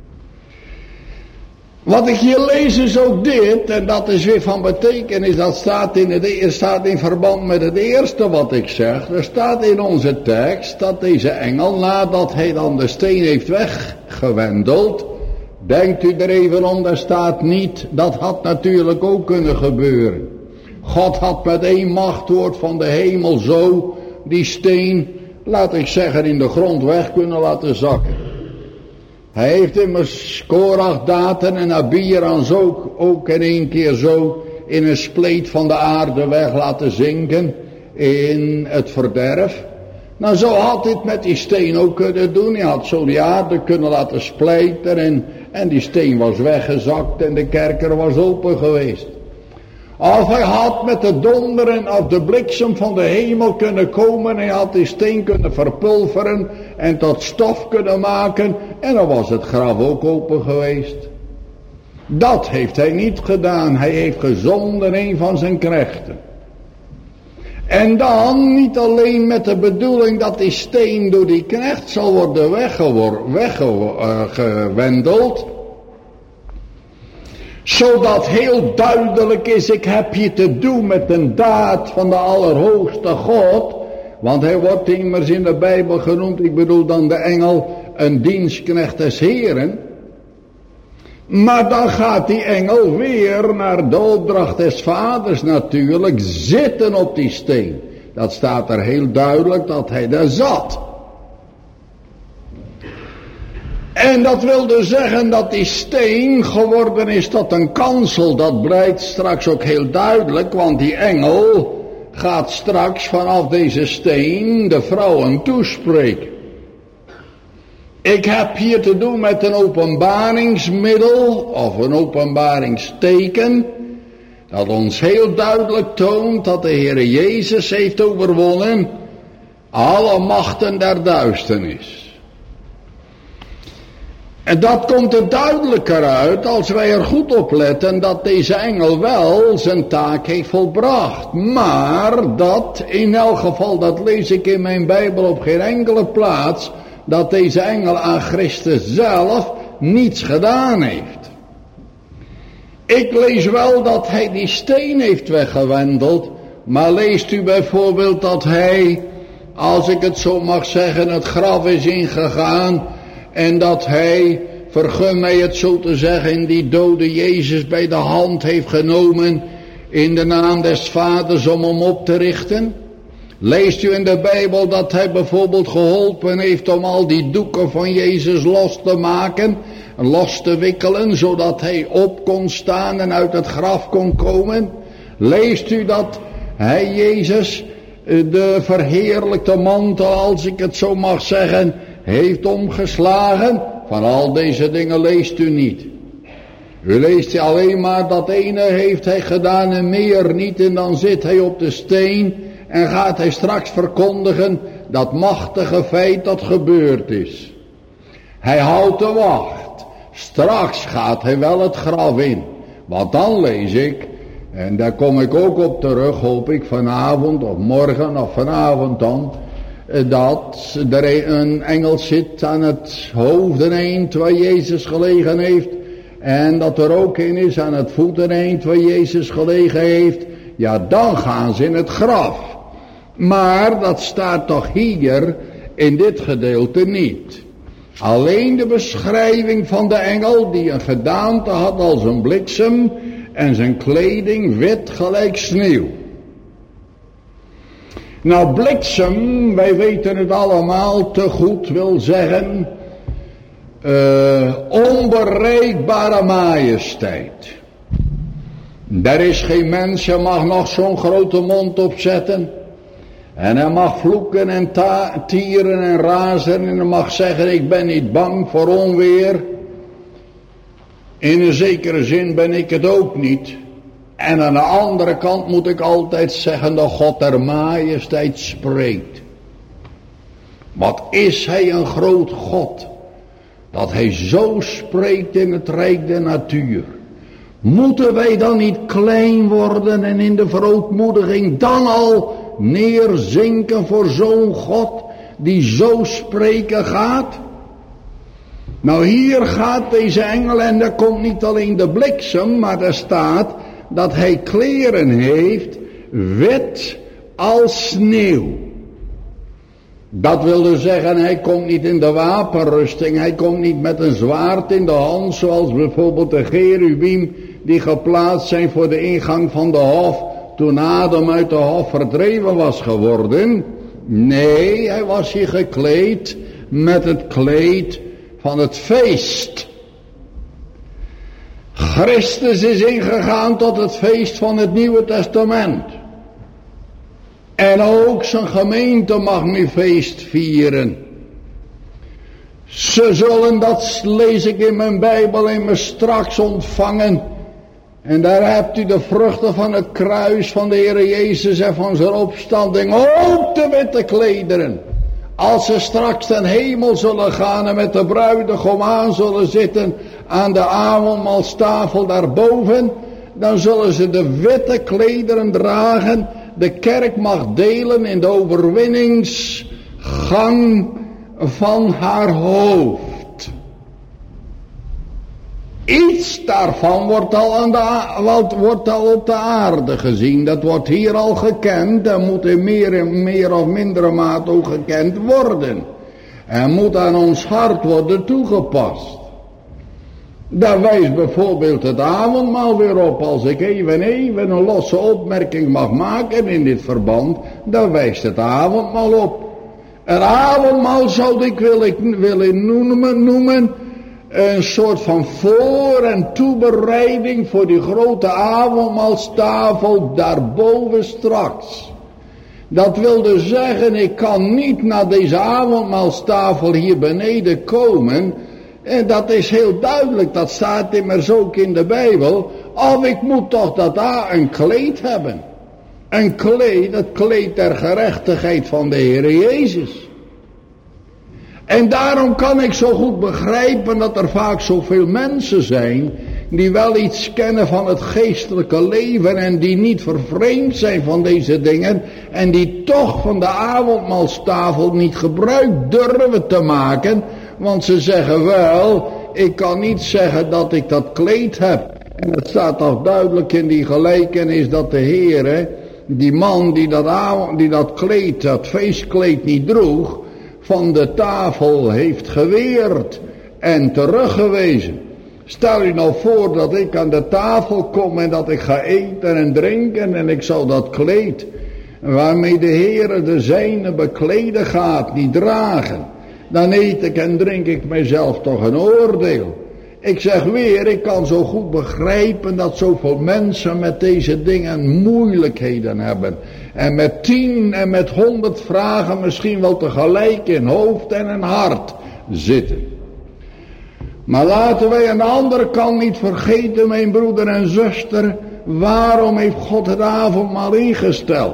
Wat ik hier lees is ook dit, en dat is weer van betekenis, dat staat in, het, staat in verband met het eerste wat ik zeg. Er staat in onze tekst dat deze engel, nadat hij dan de steen heeft weggewendeld, denkt u er even om, daar staat niet, dat had natuurlijk ook kunnen gebeuren. God had met één machtwoord van de hemel zo die steen, laat ik zeggen, in de grond weg kunnen laten zakken. Hij heeft immers Korach, Datan en Abirans ook, ook in één keer zo in een spleet van de aarde weg laten zinken in het verderf. Nou, zo had dit met die steen ook kunnen doen. Hij had zo die aarde kunnen laten splijten en, en die steen was weggezakt en de kerker was open geweest. Of hij had met de donder en of de bliksem van de hemel kunnen komen. Hij had die steen kunnen verpulveren en tot stof kunnen maken. En dan was het graf ook open geweest. Dat heeft hij niet gedaan. Hij heeft gezonden een van zijn knechten. En dan niet alleen met de bedoeling dat die steen door die knecht zal worden weggewendeld. Zodat heel duidelijk is, ik heb hier te doen met een daad van de Allerhoogste God. Want hij wordt immers in de Bijbel genoemd, ik bedoel dan de engel, een dienstknecht des Heren. Maar dan gaat die engel weer naar de opdracht des vaders natuurlijk zitten op die steen. Dat staat er heel duidelijk dat hij daar zat. En dat wilde zeggen dat die steen geworden is tot een kansel. Dat blijkt straks ook heel duidelijk, want die engel gaat straks vanaf deze steen de vrouwen toespreken. Ik heb hier te doen met een openbaringsmiddel of een openbaringsteken dat ons heel duidelijk toont dat de Heer Jezus heeft overwonnen alle machten der duisternis. En dat komt er duidelijker uit als wij er goed op letten dat deze engel wel zijn taak heeft volbracht. Maar dat, in elk geval, dat lees ik in mijn Bijbel op geen enkele plaats, dat deze engel aan Christus zelf niets gedaan heeft. Ik lees wel dat hij die steen heeft weggewendeld, maar leest u bijvoorbeeld dat hij, als ik het zo mag zeggen, het graf is ingegaan en dat hij, vergun mij het zo te zeggen, die dode Jezus bij de hand heeft genomen in de naam des Vaders om hem op te richten? Leest u in de Bijbel dat hij bijvoorbeeld geholpen heeft om al die doeken van Jezus los te maken, los te wikkelen, zodat hij op kon staan en uit het graf kon komen? Leest u dat hij Jezus, de verheerlijkte mantel, als ik het zo mag zeggen, heeft omgeslagen? Van al deze dingen leest u niet. U leest alleen maar dat ene heeft hij gedaan en meer niet. En dan zit hij op de steen en gaat hij straks verkondigen dat machtige feit dat gebeurd is. Hij houdt de wacht. Straks gaat hij wel het graf in. Want dan lees ik, en daar kom ik ook op terug, hoop ik vanavond of morgen of vanavond dan, dat er een engel zit aan het hoofdeneind waar Jezus gelegen heeft. En dat er ook een is aan het voeteneind waar Jezus gelegen heeft. Ja, dan gaan ze in het graf. Maar dat staat toch hier in dit gedeelte niet. Alleen de beschrijving van de engel die een gedaante had als een bliksem en zijn kleding wit gelijk sneeuw. Nou, bliksem, wij weten het allemaal te goed, wil zeggen uh, onbereikbare majesteit. Er is geen mens, je mag nog zo'n grote mond opzetten. En hij mag vloeken en ta- tieren en razen en hij mag zeggen, ik ben niet bang voor onweer. In een zekere zin ben ik het ook niet. En aan de andere kant moet ik altijd zeggen dat God der majesteit spreekt. Wat is hij een groot God. Dat hij zo spreekt in het rijk der natuur. Moeten wij dan niet klein worden en in de verootmoediging dan al neerzinken voor zo'n God die zo spreken gaat? Nou, hier gaat deze engel en daar komt niet alleen de bliksem, maar er staat dat hij kleren heeft wit als sneeuw. Dat wil dus zeggen, hij komt niet in de wapenrusting, hij komt niet met een zwaard in de hand, zoals bijvoorbeeld de cherubim die geplaatst zijn voor de ingang van de hof, toen Adam uit de hof verdreven was geworden. Nee, hij was hier gekleed met het kleed van het feest. Christus is ingegaan tot het feest van het Nieuwe Testament. En ook zijn gemeente mag nu feest vieren. Ze zullen, dat lees ik in mijn Bijbel, in me straks ontvangen. En daar hebt u de vruchten van het kruis van de Heer Jezus en van zijn opstanding. Ook de witte klederen. Als ze straks ten hemel zullen gaan en met de bruidegom aan zullen zitten aan de avondmaalstafel daarboven, dan zullen ze de witte klederen dragen. De kerk mag delen in de overwinningsgang van haar hoofd. Iets daarvan wordt al, aan de, wordt al op de aarde gezien. Dat wordt hier al gekend en moet in meer, en meer of mindere mate ook gekend worden. En moet aan ons hart worden toegepast. Daar wijst bijvoorbeeld het avondmaal weer op. Als ik even even een losse opmerking mag maken in dit verband, dan wijst het avondmaal op. Het avondmaal zou ik willen, willen noemen, noemen een soort van voor- en toebereiding voor die grote avondmaalstafel daarboven straks. Dat wilde zeggen, ik kan niet naar deze avondmaalstafel hier beneden komen. En dat is heel duidelijk, dat staat immers ook in de Bijbel. Of ik moet toch dat daar een kleed hebben. Een kleed, het kleed der gerechtigheid van de Heer Jezus. En daarom kan ik zo goed begrijpen dat er vaak zoveel mensen zijn die wel iets kennen van het geestelijke leven en die niet vervreemd zijn van deze dingen en die toch van de avondmaalstafel niet gebruik durven te maken, want ze zeggen wel, ik kan niet zeggen dat ik dat kleed heb. En het staat toch duidelijk in die gelijkenis dat de Heere, die man die dat, avond, die dat kleed, dat feestkleed niet droeg, van de tafel heeft geweerd en teruggewezen. Stel u nou voor dat ik aan de tafel kom en dat ik ga eten en drinken en ik zal dat kleed waarmee de Heere de zijne bekleden gaat, niet dragen. Dan eet ik en drink ik mijzelf toch een oordeel. Ik zeg weer, ik kan zo goed begrijpen dat zoveel mensen met deze dingen moeilijkheden hebben. En met tien en met honderd vragen misschien wel tegelijk in hoofd en in hart zitten. Maar laten wij aan de andere kant niet vergeten, mijn broeder en zuster, waarom heeft God het avondmaal ingesteld?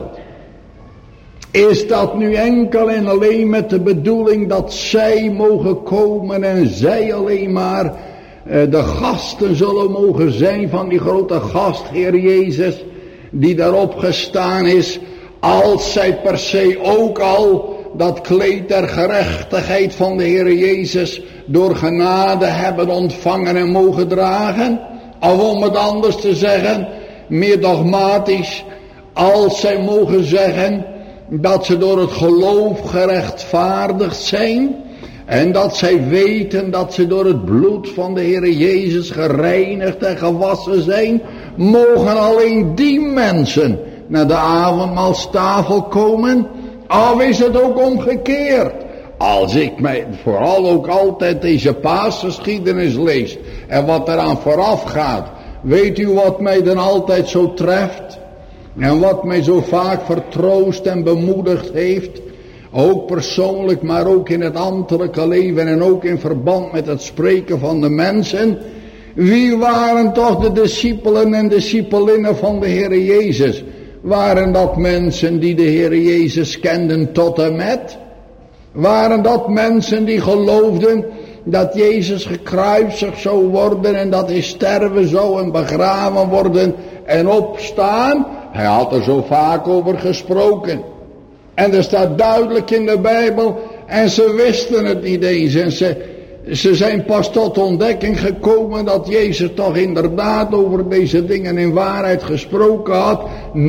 Is dat nu enkel en alleen met de bedoeling dat zij mogen komen en zij alleen maar uh, de gasten zullen mogen zijn van die grote gastheer Jezus, die daarop gestaan is, als zij per se ook al dat kleed der gerechtigheid van de Heer Jezus door genade hebben ontvangen en mogen dragen? Of om het anders te zeggen, meer dogmatisch, als zij mogen zeggen dat ze door het geloof gerechtvaardigd zijn en dat zij weten dat ze door het bloed van de Heer Jezus gereinigd en gewassen zijn, mogen alleen die mensen naar de avondmaalstafel komen? Of is het ook omgekeerd? Als ik mij vooral ook altijd deze paasgeschiedenis lees en wat eraan vooraf gaat, weet u wat mij dan altijd zo treft? En wat mij zo vaak vertroost en bemoedigd heeft? Ook persoonlijk, maar ook in het ambtelijke leven en ook in verband met het spreken van de mensen. Wie waren toch de discipelen en discipelinnen van de Heer Jezus? Waren dat mensen die de Heer Jezus kenden tot en met? Waren dat mensen die geloofden dat Jezus gekruisigd zou worden en dat hij sterven zou en begraven worden en opstaan? Hij had er zo vaak over gesproken. En er staat duidelijk in de Bijbel, en ze wisten het niet eens. En ze, ze zijn pas tot ontdekking gekomen dat Jezus toch inderdaad over deze dingen in waarheid gesproken had,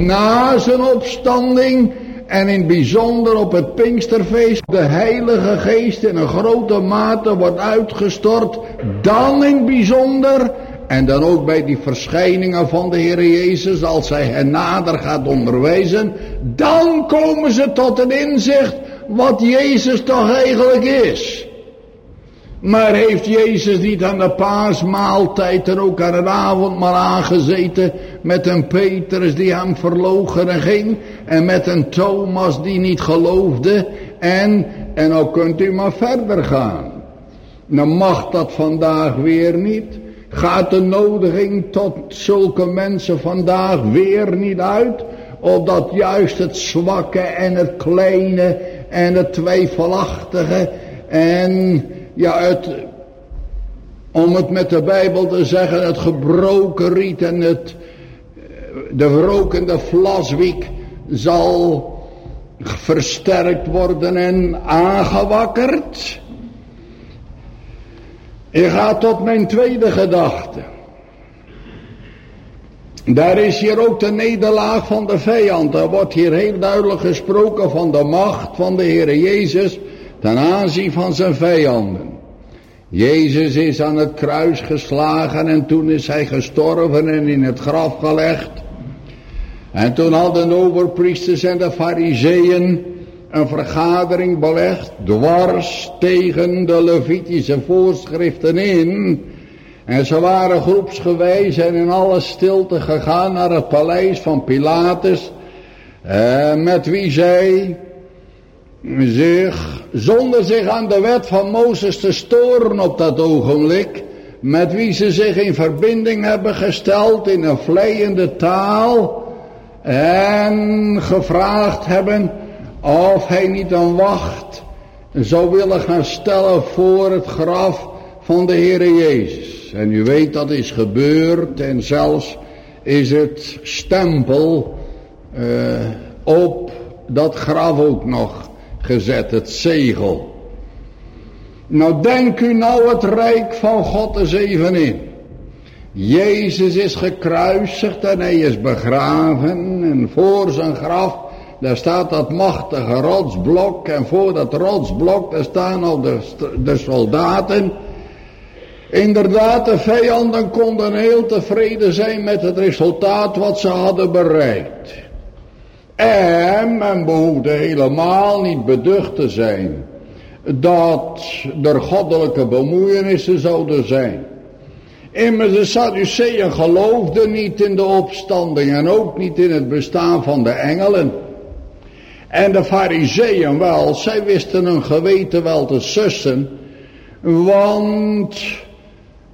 na zijn opstanding. En in het bijzonder op het Pinksterfeest de Heilige Geest in een grote mate wordt uitgestort. Dan in het bijzonder, en dan ook bij die verschijningen van de Heer Jezus, als hij hen nader gaat onderwijzen, dan komen ze tot het inzicht wat Jezus toch eigenlijk is. Maar heeft Jezus niet aan de paasmaaltijd en ook aan het avondmaal aangezeten met een Petrus die hem verloochenen ging en met een Thomas die niet geloofde en, en nou kunt u maar verder gaan. Nou mag dat vandaag weer niet. Gaat de nodiging tot zulke mensen vandaag weer niet uit? Opdat juist het zwakke en het kleine en het twijfelachtige en ja, het, om het met de Bijbel te zeggen, het gebroken riet en het, de verrokende vlaswiek zal versterkt worden en aangewakkerd. Ik ga tot mijn tweede gedachte. Daar is hier ook de nederlaag van de vijand. Er wordt hier heel duidelijk gesproken van de macht van de Heer Jezus ten aanzien van zijn vijanden. Jezus is aan het kruis geslagen en toen is hij gestorven en in het graf gelegd. En toen hadden de overpriesters en de farizeeën een vergadering belegd, dwars tegen de Levitische voorschriften in. En ze waren groepsgewijs en in alle stilte gegaan naar het paleis van Pilatus, eh, met wie zij zich, zonder zich aan de wet van Mozes te storen op dat ogenblik, met wie ze zich in verbinding hebben gesteld in een vleiende taal en gevraagd hebben of hij niet een wacht zou willen gaan stellen voor het graf van de Heere Jezus. En u weet dat is gebeurd en zelfs is het stempel uh, op dat graf ook nog gezet, het zegel. Nou denk u nou het rijk van God eens even in. Jezus is gekruisigd en hij is begraven en voor zijn graf daar staat dat machtige rotsblok en voor dat rotsblok daar staan al de, de soldaten. Inderdaad, de vijanden konden heel tevreden zijn met het resultaat wat ze hadden bereikt. En men behoefde helemaal niet beducht te zijn dat er goddelijke bemoeienissen zouden zijn. Immers de Sadduceeën geloofden niet in de opstanding en ook niet in het bestaan van de engelen. En de farizeeën wel, zij wisten hun geweten wel te sussen, want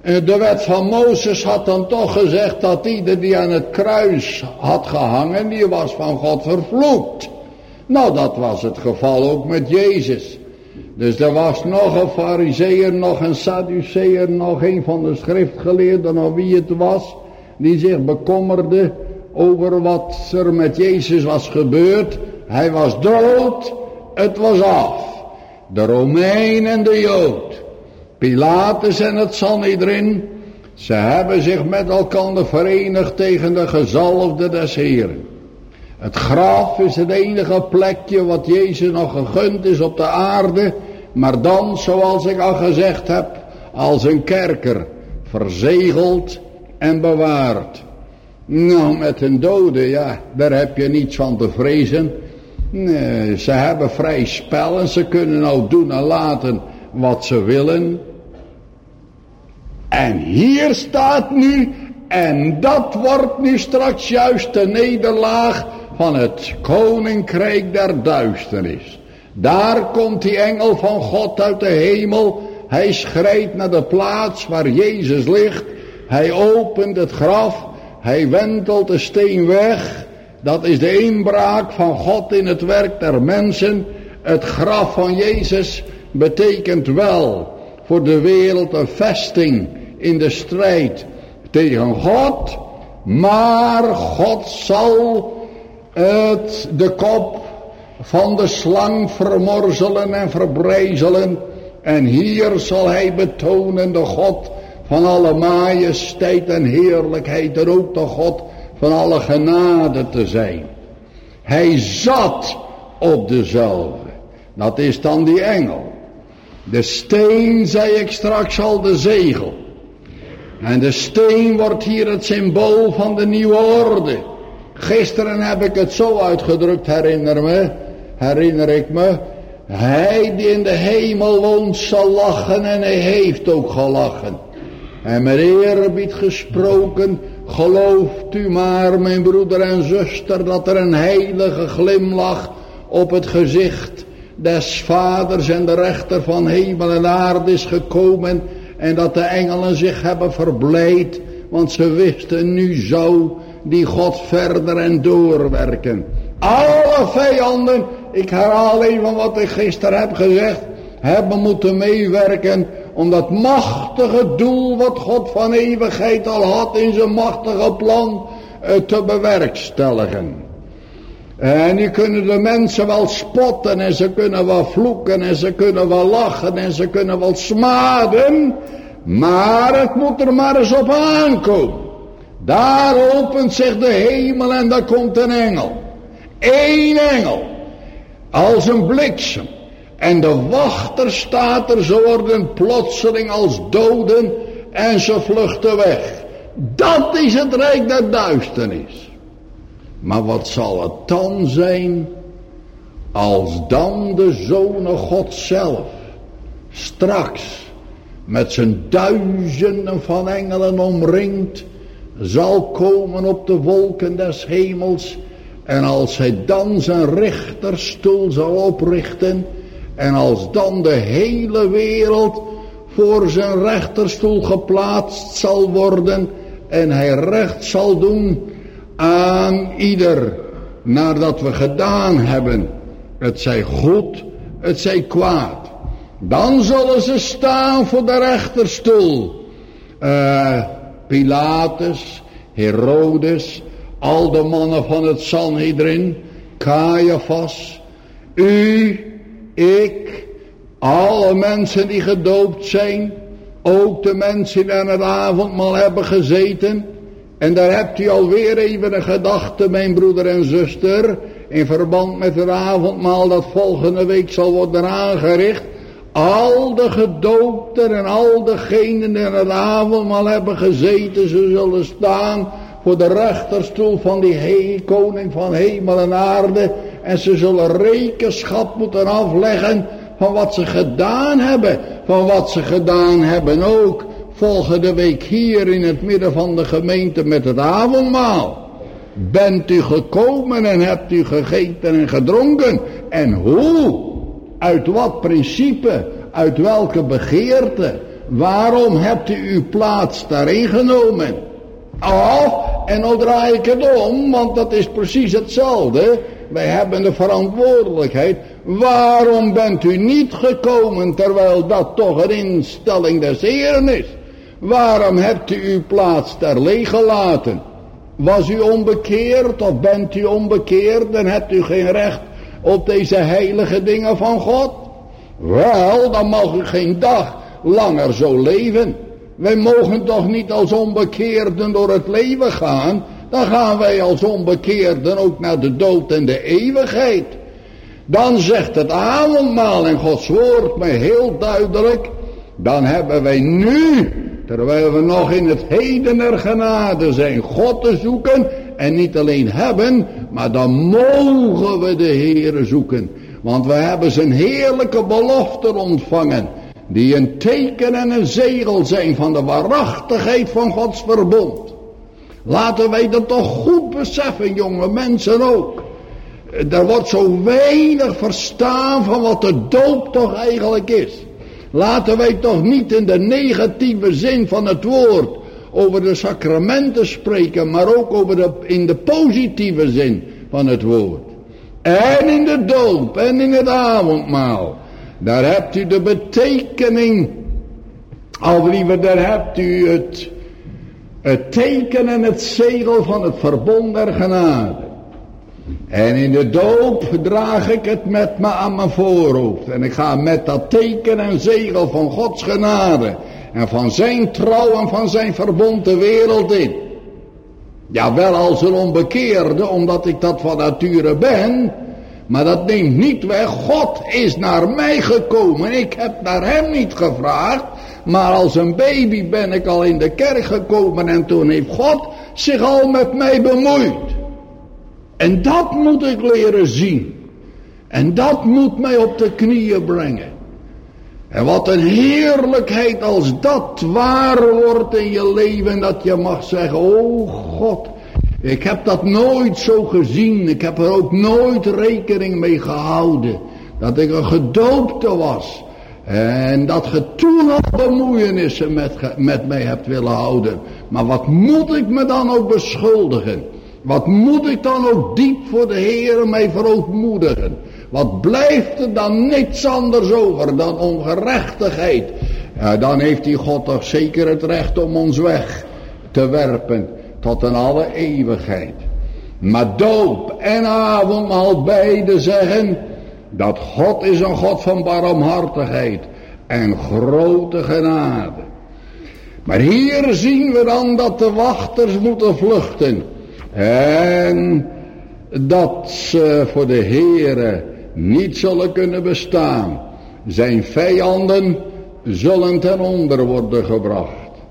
De wet van Mozes had dan toch gezegd dat ieder die aan het kruis had gehangen, die was van God vervloekt. Nou, dat was het geval ook met Jezus. Dus er was nog een Farizeeër, nog een Sadduceër, nog een van de schriftgeleerden, of wie het was, die zich bekommerde over wat er met Jezus was gebeurd. Hij was dood, het was af. De Romein en de Jood, Pilatus en het Sanhedrin, ze hebben zich met elkaar verenigd tegen de gezalfde des Heren. Het graf is het enige plekje wat Jezus nog gegund is op de aarde, maar dan, zoals ik al gezegd heb, als een kerker, verzegeld en bewaard. Nou, met een dode, ja, daar heb je niets van te vrezen. Nee, ze hebben vrij spel en ze kunnen nou doen en laten wat ze willen. En hier staat nu, en dat wordt nu straks juist de nederlaag van het koninkrijk der duisternis. Daar komt die engel van God uit de hemel. Hij schrijdt naar de plaats waar Jezus ligt. Hij opent het graf. Hij wentelt de steen weg. Dat is de inbraak van God in het werk der mensen. Het graf van Jezus betekent wel voor de wereld een vesting in de strijd tegen God. Maar God zal het, de kop van de slang vermorzelen en verbrijzelen. En hier zal hij betonen de God van alle majesteit en heerlijkheid en ook de God van alle genade te zijn. Hij zat op dezelfde. Dat is dan die engel. De steen, zei ik straks al, de zegel. En de steen wordt hier het symbool van de nieuwe orde. Gisteren heb ik het zo uitgedrukt, herinner me, herinner ik me. Hij die in de hemel woont zal lachen en hij heeft ook gelachen. En met eerbied gesproken, gelooft u maar, mijn broeder en zuster, dat er een heilige glimlach op het gezicht des vaders en de rechter van hemel en aarde is gekomen. En dat de engelen zich hebben verblijd, want ze wisten nu zou die God verder en doorwerken. Alle vijanden, ik herhaal even wat ik gisteren heb gezegd, hebben moeten meewerken om dat machtige doel wat God van eeuwigheid al had in zijn machtige plan te bewerkstelligen. En nu kunnen de mensen wel spotten en ze kunnen wel vloeken en ze kunnen wel lachen en ze kunnen wel smaden, maar het moet er maar eens op aankomen. Daar opent zich de hemel en daar komt een engel. Eén engel. Als een bliksem. En de wachter staat er, ze worden plotseling als doden en ze vluchten weg. Dat is het rijk der duisternis. Maar wat zal het dan zijn als dan de Zoon God zelf straks met zijn duizenden van engelen omringd zal komen op de wolken des hemels. En als hij dan zijn rechterstoel zal oprichten en als dan de hele wereld voor zijn rechterstoel geplaatst zal worden en hij recht zal doen aan ieder nadat we gedaan hebben, het zij goed, het zij kwaad. Dan zullen ze staan voor de rechterstoel. Uh, Pilatus, Herodes, al de mannen van het Sanhedrin, Caiaphas, u, ik, alle mensen die gedoopt zijn, ook de mensen die aan het avondmaal hebben gezeten. En daar hebt u alweer even een gedachte, mijn broeder en zuster, in verband met het avondmaal dat volgende week zal worden aangericht. Al de gedoopten en al degenen die aan het avondmaal hebben gezeten, ze zullen staan voor de rechterstoel van die he- koning van hemel en aarde. En ze zullen rekenschap moeten afleggen van wat ze gedaan hebben. Van wat ze gedaan hebben ook volgende week hier in het midden van de gemeente met het avondmaal. Bent u gekomen en hebt u gegeten en gedronken? En hoe? Uit wat principe? Uit welke begeerte? waarom hebt u uw plaats daarin genomen? Oh, en dan draai ik het om, want dat is precies hetzelfde. Wij hebben de verantwoordelijkheid. Waarom bent u niet gekomen, terwijl dat toch een instelling des Heeren is? Waarom hebt u uw plaats daar leeg gelaten? Was u onbekeerd of bent u onbekeerd, dan hebt u geen recht op deze heilige dingen van God? Wel, dan mag u geen dag langer zo leven. Wij mogen toch niet als onbekeerden door het leven gaan? Dan gaan wij als onbekeerden ook naar de dood en de eeuwigheid. Dan zegt het avondmaal in Gods woord mij heel duidelijk. Dan hebben wij nu, terwijl we nog in het heden der genade zijn, God te zoeken. En niet alleen hebben, maar dan mogen we de Heere zoeken. Want we hebben zijn heerlijke beloften ontvangen. Die een teken en een zegel zijn van de waarachtigheid van Gods verbond. Laten wij dat toch goed beseffen, jonge mensen ook. Er wordt zo weinig verstaan van wat de doop toch eigenlijk is. Laten wij toch niet in de negatieve zin van het woord over de sacramenten spreken, maar ook over de, in de positieve zin van het woord. En in de doop en in het avondmaal. Daar hebt u de betekening, of liever daar hebt u het, het teken en het zegel van het verbond der genade. En in de doop draag ik het met me aan mijn voorhoofd. En ik ga met dat teken en zegel van Gods genade en van zijn trouw en van zijn verbond de wereld in. Ja, wel als een onbekeerde, omdat ik dat van nature ben. Maar dat neemt niet weg, God is naar mij gekomen. Ik heb naar hem niet gevraagd. Maar als een baby ben ik al in de kerk gekomen en toen heeft God zich al met mij bemoeid. En dat moet ik leren zien. En dat moet mij op de knieën brengen. En wat een heerlijkheid als dat waar wordt in je leven. Dat je mag zeggen, oh God, ik heb dat nooit zo gezien. Ik heb er ook nooit rekening mee gehouden. Dat ik een gedoopte was. En dat je toen al bemoeienissen met, met mij hebt willen houden. Maar wat moet ik me dan ook beschuldigen? Wat moet ik dan ook diep voor de Heer mij verootmoedigen? Wat blijft er dan niets anders over dan ongerechtigheid? Ja, dan heeft die God toch zeker het recht om ons weg te werpen tot in alle eeuwigheid. Maar doop en avondmaal beide zeggen dat God is een God van barmhartigheid en grote genade. Maar hier zien we dan dat de wachters moeten vluchten. En dat ze voor de Heere niet zullen kunnen bestaan. Zijn vijanden zullen ten onder worden gebracht.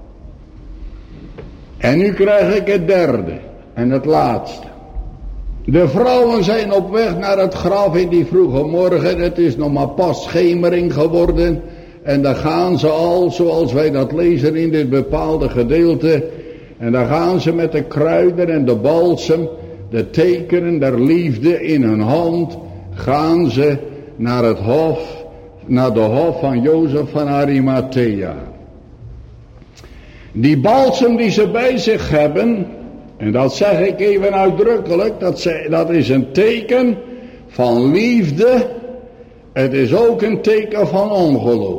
En nu krijg ik het derde en het laatste. De vrouwen zijn op weg naar het graf in die vroege morgen. Het is nog maar pas schemering geworden. En daar gaan ze al, zoals wij dat lezen in dit bepaalde gedeelte. En daar gaan ze met de kruiden en de balsem, de tekenen der liefde in hun hand, gaan ze naar het hof, naar de hof van Jozef van Arimathea. Die balsem die ze bij zich hebben, en dat zeg ik even uitdrukkelijk, dat, ze, dat is een teken van liefde, het is ook een teken van ongeloof.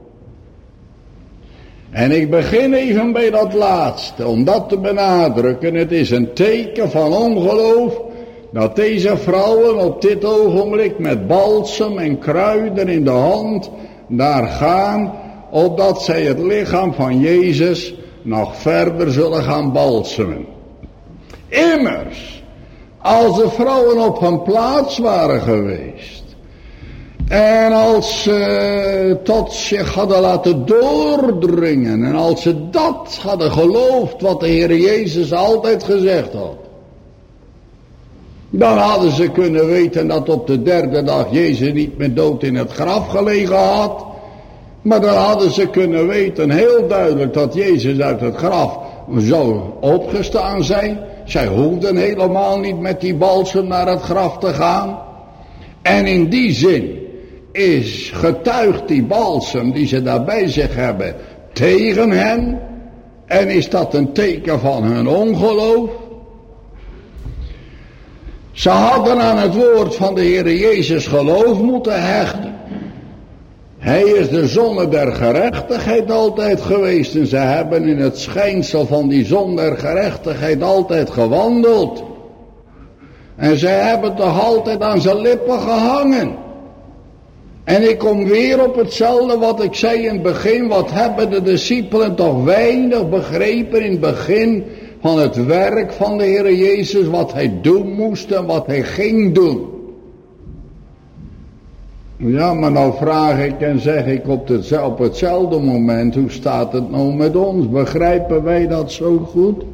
En ik begin even bij dat laatste, om dat te benadrukken. Het is een teken van ongeloof, dat deze vrouwen op dit ogenblik met balsem en kruiden in de hand daar gaan, opdat zij het lichaam van Jezus nog verder zullen gaan balsemen. Immers, als de vrouwen op hun plaats waren geweest, en als ze tot zich hadden laten doordringen, en als ze dat hadden geloofd wat de Heer Jezus altijd gezegd had, dan hadden ze kunnen weten dat op de derde dag Jezus niet meer dood in het graf gelegen had. Maar dan hadden ze kunnen weten heel duidelijk dat Jezus uit het graf zou opgestaan zijn. Zij hoefden helemaal niet met die balsem naar het graf te gaan. En in die zin is getuigd die balsem die ze daar bij zich hebben tegen hen. En is dat een teken van hun ongeloof? Ze hadden aan het woord van de Heer Jezus geloof moeten hechten. Hij is de zonne der gerechtigheid altijd geweest. En ze hebben in het schijnsel van die zon der gerechtigheid altijd gewandeld. En ze hebben toch altijd aan zijn lippen gehangen. En ik kom weer op hetzelfde wat ik zei in het begin. Wat hebben de discipelen toch weinig begrepen in het begin van het werk van de Heer Jezus. Wat hij doen moest en wat hij ging doen. Ja, maar nou vraag ik en zeg ik op, het, op hetzelfde moment. Hoe staat het nou met ons? Begrijpen wij dat zo goed?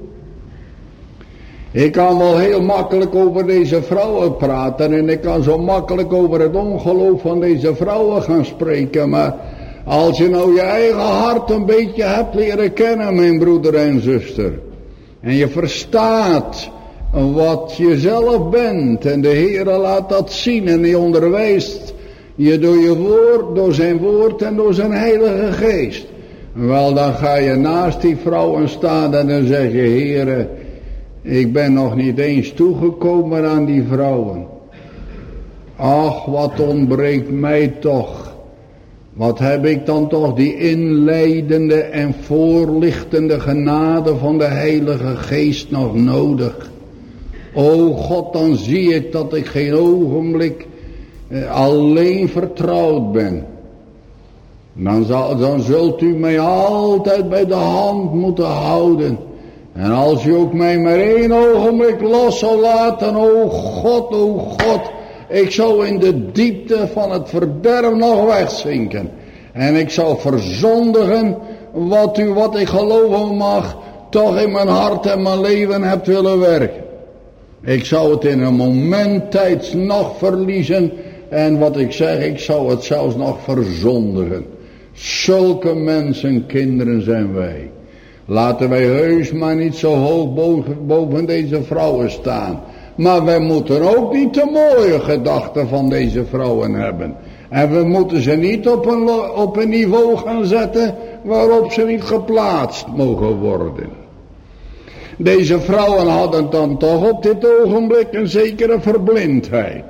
Ik kan wel heel makkelijk over deze vrouwen praten en ik kan zo makkelijk over het ongeloof van deze vrouwen gaan spreken. Maar als je nou je eigen hart een beetje hebt leren kennen, mijn broeder en zuster. En je verstaat wat je zelf bent en de Heer laat dat zien en die onderwijst je door je woord, door zijn woord en door zijn heilige geest. Wel, dan ga je naast die vrouwen staan en dan zeg je, Heere, ik ben nog niet eens toegekomen aan die vrouwen. Ach, wat ontbreekt mij toch. Wat heb ik dan toch die inleidende en voorlichtende genade van de Heilige Geest nog nodig. O God, dan zie ik dat ik geen ogenblik eh, alleen vertrouwd ben. Dan, zal, dan zult u mij altijd bij de hand moeten houden. En als u ook mij maar één ogenblik los zou laten, o God, o God, ik zou in de diepte van het verderf nog wegzinken. En ik zou verzondigen wat u, wat ik geloven mag, toch in mijn hart en mijn leven hebt willen werken. Ik zou het in een moment tijds nog verliezen. En wat ik zeg, ik zou het zelfs nog verzondigen. Zulke mensen, kinderen zijn wij. Laten wij heus maar niet zo hoog boven, boven deze vrouwen staan. Maar wij moeten ook niet te mooie gedachten van deze vrouwen hebben. En we moeten ze niet op een, op een niveau gaan zetten waarop ze niet geplaatst mogen worden. Deze vrouwen hadden dan toch op dit ogenblik een zekere verblindheid.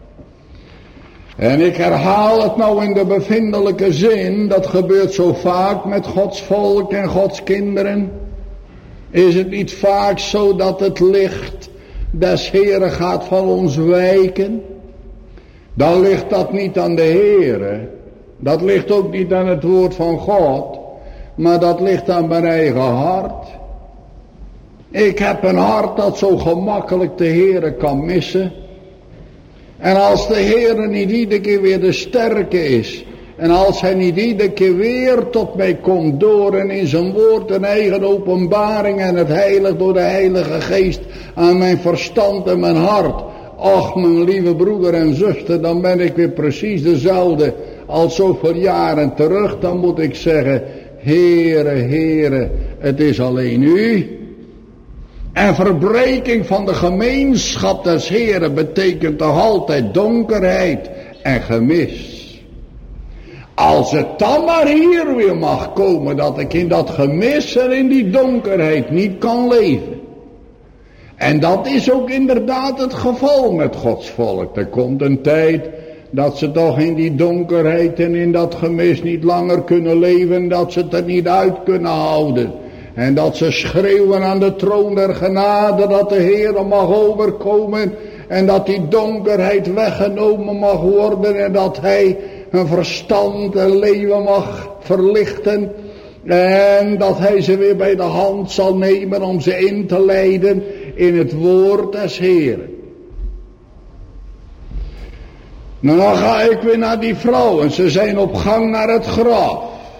En ik herhaal het nou in de bevindelijke zin, dat gebeurt zo vaak met Gods volk en Gods kinderen. Is het niet vaak zo dat het licht des Heeren gaat van ons wijken? Dan ligt dat niet aan de Heere. Dat ligt ook niet aan het woord van God. Maar dat ligt aan mijn eigen hart. Ik heb een hart dat zo gemakkelijk de Heere kan missen. En als de Heere niet iedere keer weer de sterke is. En als hij niet iedere keer weer tot mij komt door en in zijn woord een eigen openbaring en het heilig door de Heilige Geest aan mijn verstand en mijn hart. Och, mijn lieve broeder en zuster, dan ben ik weer precies dezelfde als zoveel jaren terug. Dan moet ik zeggen, Heere, Heere, het is alleen u. En verbreking van de gemeenschap des Heeren betekent toch altijd donkerheid en gemis. Als het dan maar hier weer mag komen dat ik in dat gemis en in die donkerheid niet kan leven. En dat is ook inderdaad het geval met Gods volk. Er komt een tijd dat ze toch in die donkerheid en in dat gemis niet langer kunnen leven. Dat ze het er niet uit kunnen houden. En dat ze schreeuwen aan de troon der genade dat de Heer mag overkomen. En dat die donkerheid weggenomen mag worden. En dat hij hun verstand en leven mag verlichten. En dat hij ze weer bij de hand zal nemen om ze in te leiden in het woord des Heeren. Nou, dan ga ik weer naar die vrouwen. Ze zijn op gang naar het graf.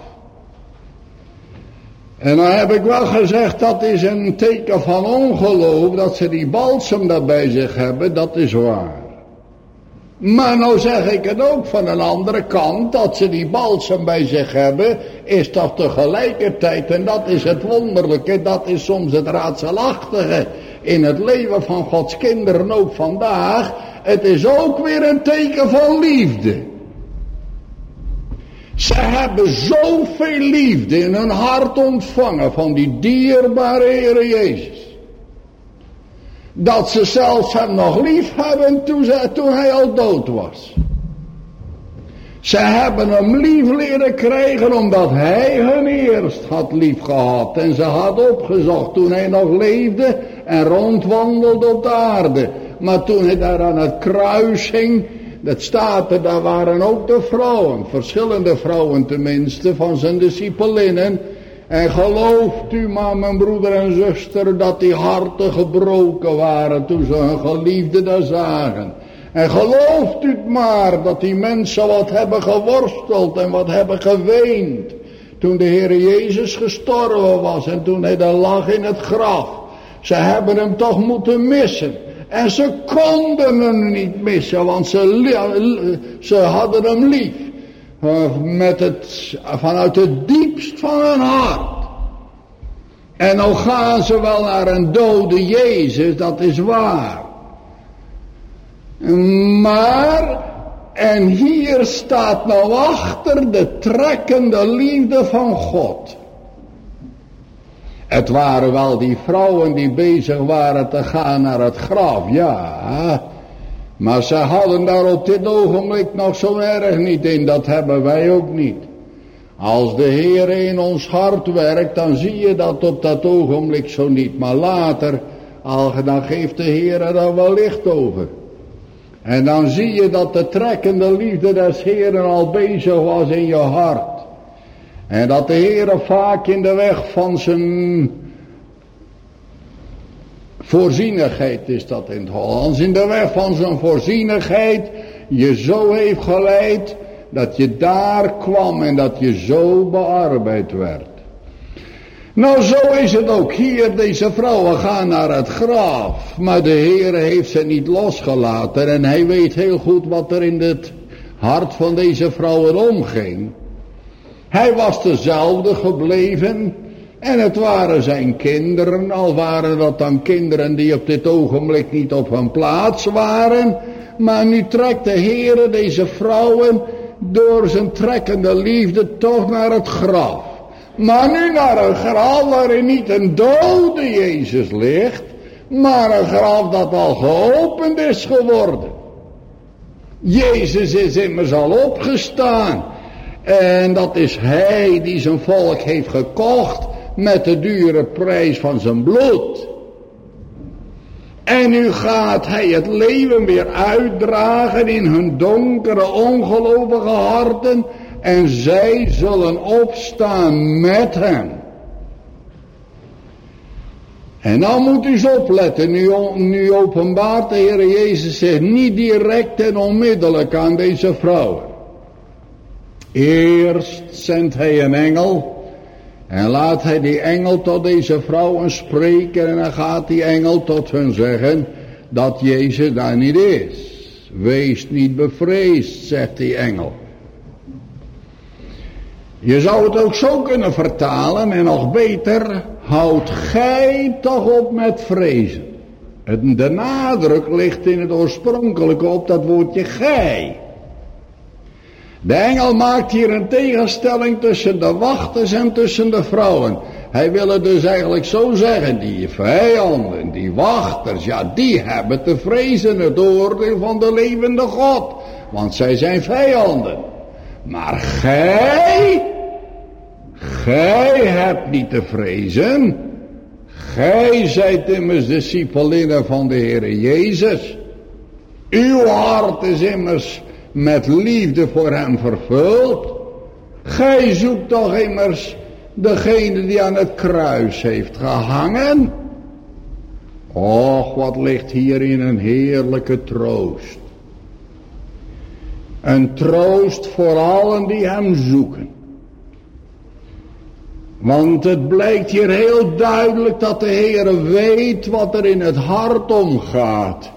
En dan heb ik wel gezegd, dat is een teken van ongeloof, dat ze die balsem daar bij zich hebben, dat is waar. Maar nou zeg ik het ook van een andere kant, dat ze die balsem bij zich hebben, is toch tegelijkertijd, en dat is het wonderlijke, dat is soms het raadselachtige in het leven van Gods kinderen ook vandaag, het is ook weer een teken van liefde. Ze hebben zoveel liefde in hun hart ontvangen van die dierbare Heere Jezus. Dat ze zelfs hem nog lief hebben toen, ze, toen hij al dood was. Ze hebben hem lief leren krijgen omdat hij hun eerst had lief gehad. En ze had opgezocht toen hij nog leefde en rondwandelde op de aarde. Maar toen hij daar aan het kruis hing, dat staat er, daar waren ook de vrouwen. Verschillende vrouwen tenminste van zijn discipelinnen. En gelooft u maar, mijn broeder en zuster, dat die harten gebroken waren toen ze hun geliefde daar zagen. En gelooft u het maar dat die mensen wat hebben geworsteld en wat hebben geweend. Toen de Heer Jezus gestorven was en toen hij daar lag in het graf. Ze hebben hem toch moeten missen. En ze konden hem niet missen, want ze, ze hadden hem lief. Met het, vanuit het diepst van hun hart. En nou gaan ze wel naar een dode Jezus, dat is waar. Maar, en hier staat nou achter de trekkende liefde van God. Het waren wel die vrouwen die bezig waren te gaan naar het graf, ja. Maar ze hadden daar op dit ogenblik nog zo erg niet in, dat hebben wij ook niet. Als de Heer in ons hart werkt, dan zie je dat op dat ogenblik zo niet. Maar later, dan geeft de Heer er dan wel licht over. En dan zie je dat de trekkende liefde des Heeren al bezig was in je hart. En dat de Heere vaak in de weg van zijn voorzienigheid, is dat in het Hollands, in de weg van zijn voorzienigheid je zo heeft geleid dat je daar kwam en dat je zo bearbeid werd. Nou, zo is het ook hier. Deze vrouwen gaan naar het graf. Maar de Heer heeft ze niet losgelaten. En hij weet heel goed wat er in het hart van deze vrouwen omging. Hij was dezelfde gebleven. En het waren zijn kinderen. Al waren dat dan kinderen die op dit ogenblik niet op hun plaats waren. Maar nu trekt de Heer deze vrouwen door zijn trekkende liefde toch naar het graf. Maar nu naar een graf waarin niet een dode Jezus ligt, maar een graf dat al geopend is geworden. Jezus is immers al opgestaan. En dat is hij die zijn volk heeft gekocht met de dure prijs van zijn bloed. En nu gaat hij het leven weer uitdragen in hun donkere, ongelovige harten. En zij zullen opstaan met hem. En dan moet u eens opletten. Nu, nu openbaart de Heer Jezus zich niet direct en onmiddellijk aan deze vrouwen. Eerst zendt hij een engel. En laat hij die engel tot deze vrouwen spreken. En dan gaat die engel tot hun zeggen dat Jezus daar niet is. Wees niet bevreesd, zegt die engel. Je zou het ook zo kunnen vertalen en nog beter, houd gij toch op met vrezen. De nadruk ligt in het oorspronkelijke op dat woordje gij. De engel maakt hier een tegenstelling tussen de wachters en tussen de vrouwen. Hij wil het dus eigenlijk zo zeggen, die vijanden, die wachters, ja die hebben te vrezen het oordeel van de levende God. Want zij zijn vijanden. Maar gij, gij hebt niet te vrezen. Gij zijt immers discipelinnen van de Heer Jezus. Uw hart is immers met liefde voor hem vervuld. Gij zoekt toch immers degene die aan het kruis heeft gehangen. Och, wat ligt hierin een heerlijke troost. Een troost voor allen die hem zoeken. Want het blijkt hier heel duidelijk dat de Heer weet wat er in het hart omgaat.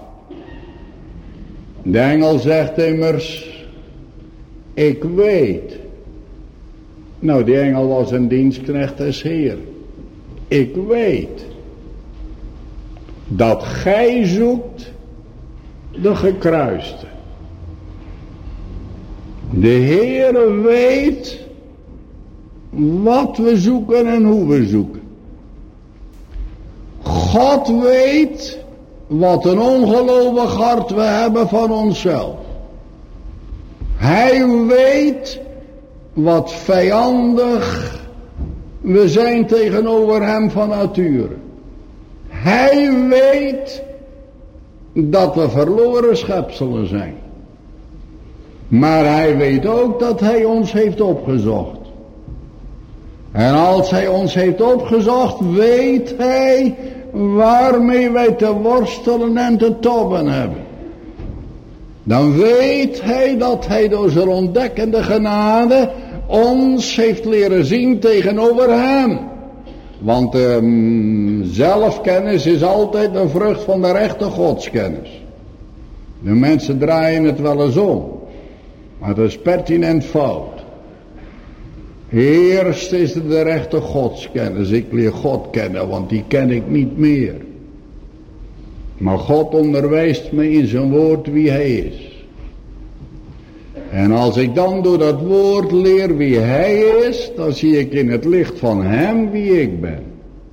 De engel zegt immers, ik weet. Nou, die engel was een dienstknecht des Heer. Ik weet dat gij zoekt de gekruiste. De Heere weet wat we zoeken en hoe we zoeken. God weet wat een ongelovig hart we hebben van onszelf. Hij weet wat vijandig we zijn tegenover hem van nature. Hij weet dat we verloren schepselen zijn. Maar hij weet ook dat hij ons heeft opgezocht. En als hij ons heeft opgezocht, weet hij waarmee wij te worstelen en te tobben hebben. Dan weet hij dat hij door zijn ontdekkende genade ons heeft leren zien tegenover hem. Want um, zelfkennis is altijd een vrucht van de rechte godskennis. De mensen draaien het wel eens om. Maar dat is pertinent fout. Eerst is het de rechte godskennis. Ik leer God kennen, want die ken ik niet meer. Maar God onderwijst me in zijn woord wie hij is. En als ik dan door dat woord leer wie hij is, dan zie ik in het licht van hem wie ik ben.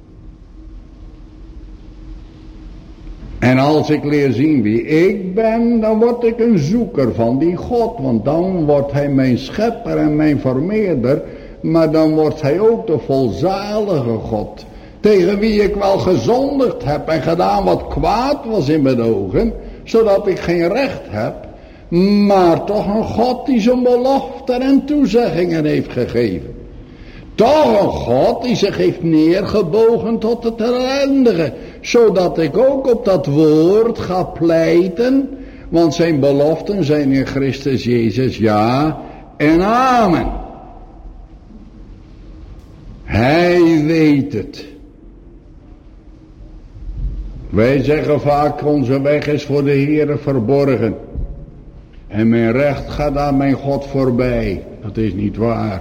En als ik leer zien wie ik ben, dan word ik een zoeker van die God. Want dan wordt hij mijn schepper en mijn vermeerder. Maar dan wordt hij ook de volzalige God. Tegen wie ik wel gezondigd heb en gedaan wat kwaad was in mijn ogen. Zodat ik geen recht heb. Maar toch een God die zijn beloften en toezeggingen heeft gegeven. Toch een God die zich heeft neergebogen tot het ellendige. Zodat ik ook op dat woord ga pleiten. Want zijn beloften zijn in Christus Jezus ja en amen. Hij weet het. Wij zeggen vaak onze weg is voor de Heere verborgen. En mijn recht gaat aan mijn God voorbij. Dat is niet waar.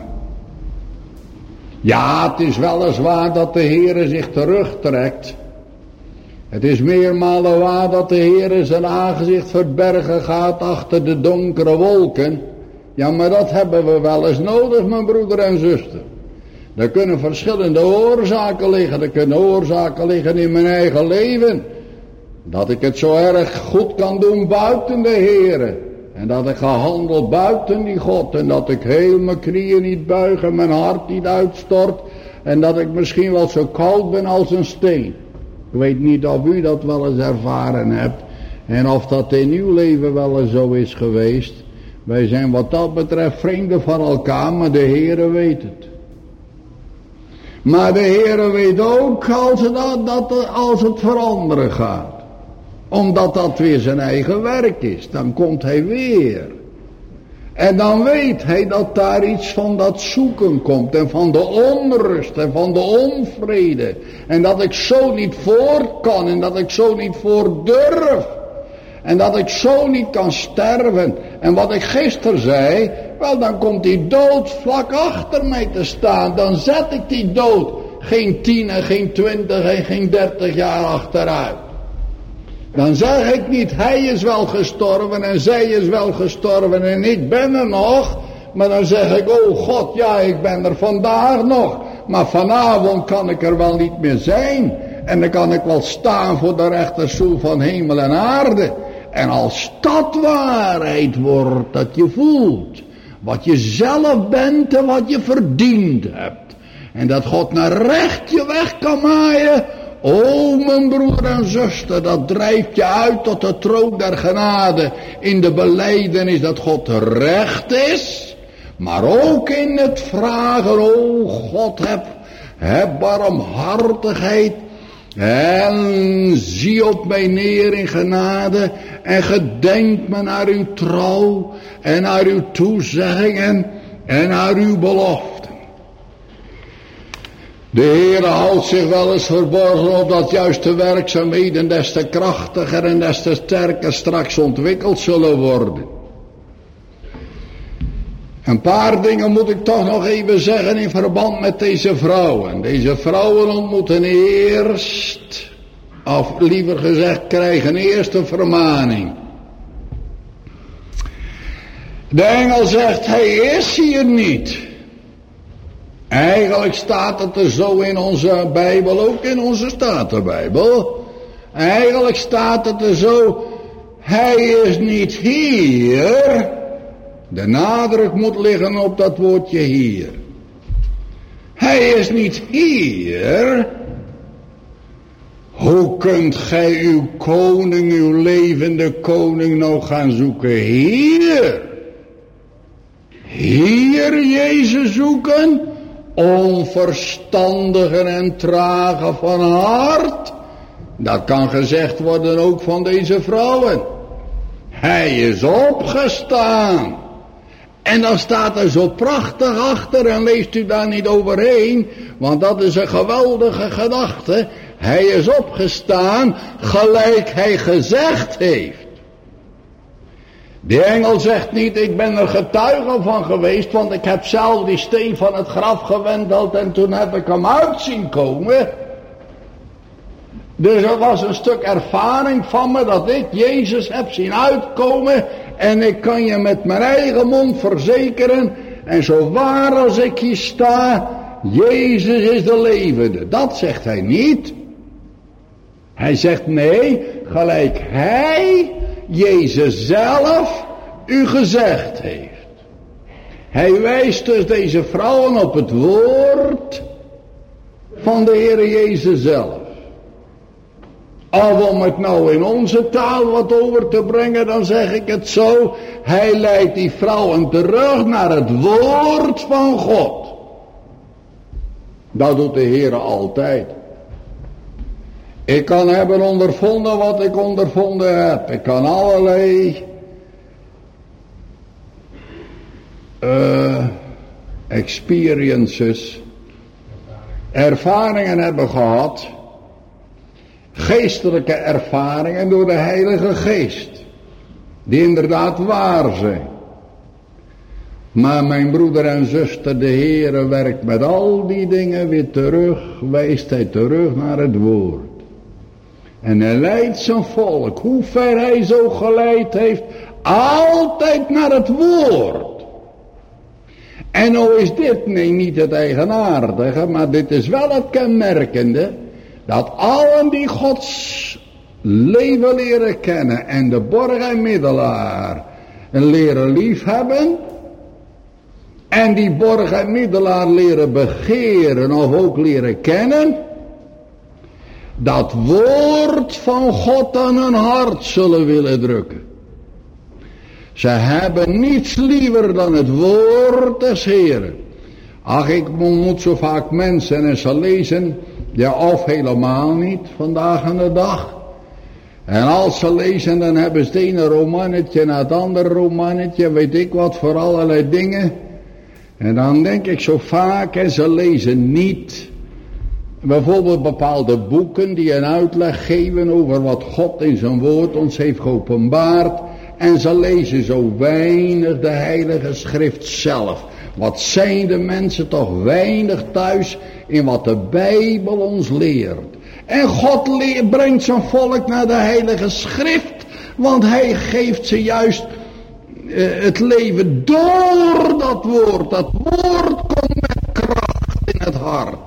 Ja, het is weliswaar dat de Heere zich terugtrekt. Het is meermalen waar dat de Heere zijn aangezicht verbergen gaat achter de donkere wolken. Ja, maar dat hebben we wel eens nodig, mijn broeder en zuster. Er kunnen verschillende oorzaken liggen. Er kunnen oorzaken liggen in mijn eigen leven. Dat ik het zo erg goed kan doen buiten de Heere. En dat ik ga handelen buiten die God. En dat ik heel mijn knieën niet buig en mijn hart niet uitstort. En dat ik misschien wel zo koud ben als een steen. Ik weet niet of u dat wel eens ervaren hebt. En of dat in uw leven wel eens zo is geweest. Wij zijn wat dat betreft vreemden van elkaar, maar de Heere weet het. Maar de Heere weet ook als het, dat, als het veranderen gaat. Omdat dat weer zijn eigen werk is. Dan komt hij weer. En dan weet hij dat daar iets van dat zoeken komt. En van de onrust en van de onvrede. En dat ik zo niet voort kan. En dat ik zo niet voort durf. En dat ik zo niet kan sterven. En wat ik gisteren zei. Wel, dan komt die dood vlak achter mij te staan. Dan zet ik die dood. Geen tien en geen twintig en geen dertig jaar achteruit. Dan zeg ik niet, hij is wel gestorven en zij is wel gestorven en ik ben er nog. Maar dan zeg ik, oh God, ja, ik ben er vandaag nog. Maar vanavond kan ik er wel niet meer zijn. En dan kan ik wel staan voor de rechterstoel van hemel en aarde. En als dat waarheid wordt, dat je voelt wat je zelf bent en wat je verdiend hebt. En dat God naar recht je weg kan maaien. O mijn broer en zuster, dat drijft je uit tot de troon der genade. In de belijdenis dat God recht is. Maar ook in het vragen, o God, heb, heb barmhartigheid. En zie op mij neer in genade. En gedenk me naar uw trouw. En naar uw toezeggingen. En naar uw beloften. De Heere houdt zich wel eens verborgen opdat juist de werkzaamheden des te krachtiger en des te sterker straks ontwikkeld zullen worden. Een paar dingen moet ik toch nog even zeggen in verband met deze vrouwen. Deze vrouwen ontmoeten eerst, of liever gezegd krijgen eerst een vermaning. De engel zegt, hij is hier niet. Eigenlijk staat het er zo in onze Bijbel, ook in onze Statenbijbel. Eigenlijk staat het er zo, hij is niet hier. De nadruk moet liggen op dat woordje hier. Hij is niet hier. Hoe kunt gij uw koning, uw levende koning nou gaan zoeken hier? Hier Jezus zoeken? Onverstandigen en tragen van hart? Dat kan gezegd worden ook van deze vrouwen. Hij is opgestaan. En dan staat er zo prachtig achter, en leest u daar niet overheen, want dat is een geweldige gedachte. Hij is opgestaan gelijk hij gezegd heeft. De engel zegt niet, ik ben er getuige van geweest, want ik heb zelf die steen van het graf gewendeld en toen heb ik hem uit zien komen. Dus er was een stuk ervaring van me dat ik Jezus heb zien uitkomen. En ik kan je met mijn eigen mond verzekeren. En zo waar als ik hier sta, Jezus is de levende. Dat zegt hij niet. Hij zegt nee, gelijk hij, Jezus zelf, u gezegd heeft. Hij wijst dus deze vrouwen op het woord van de Heer Jezus zelf. Of om het nou in onze taal wat over te brengen, dan zeg ik het zo. Hij leidt die vrouwen terug naar het woord van God. Dat doet de Heer altijd. Ik kan hebben ondervonden wat ik ondervonden heb. Ik kan allerlei uh, experiences, ervaringen hebben gehad. Geestelijke ervaringen door de Heilige Geest. Die inderdaad waar zijn. Maar mijn broeder en zuster, de Heere werkt met al die dingen weer terug. Wijst hij terug naar het woord. En hij leidt zijn volk, hoe ver hij zo geleid heeft, altijd naar het woord. En nou is dit nee, niet het eigenaardige, maar dit is wel het kenmerkende. Dat allen die Gods leven leren kennen en de borg en middelaar leren liefhebben. En die borg en middelaar leren begeren of ook leren kennen. Dat woord van God aan hun hart zullen willen drukken. Ze hebben niets liever dan het woord des Heeren. Ach, ik moet zo vaak mensen en ze lezen, ja of helemaal niet vandaag aan de dag. En als ze lezen, dan hebben ze het ene romannetje na het andere romannetje, weet ik wat, voor allerlei dingen. En dan denk ik zo vaak, en ze lezen niet bijvoorbeeld bepaalde boeken die een uitleg geven over wat God in zijn woord ons heeft geopenbaard. En ze lezen zo weinig de Heilige Schrift zelf. Wat zijn de mensen toch weinig thuis in wat de Bijbel ons leert. En God leert, brengt zijn volk naar de Heilige Schrift. Want hij geeft ze juist uh, het leven door dat woord. Dat woord komt met kracht in het hart.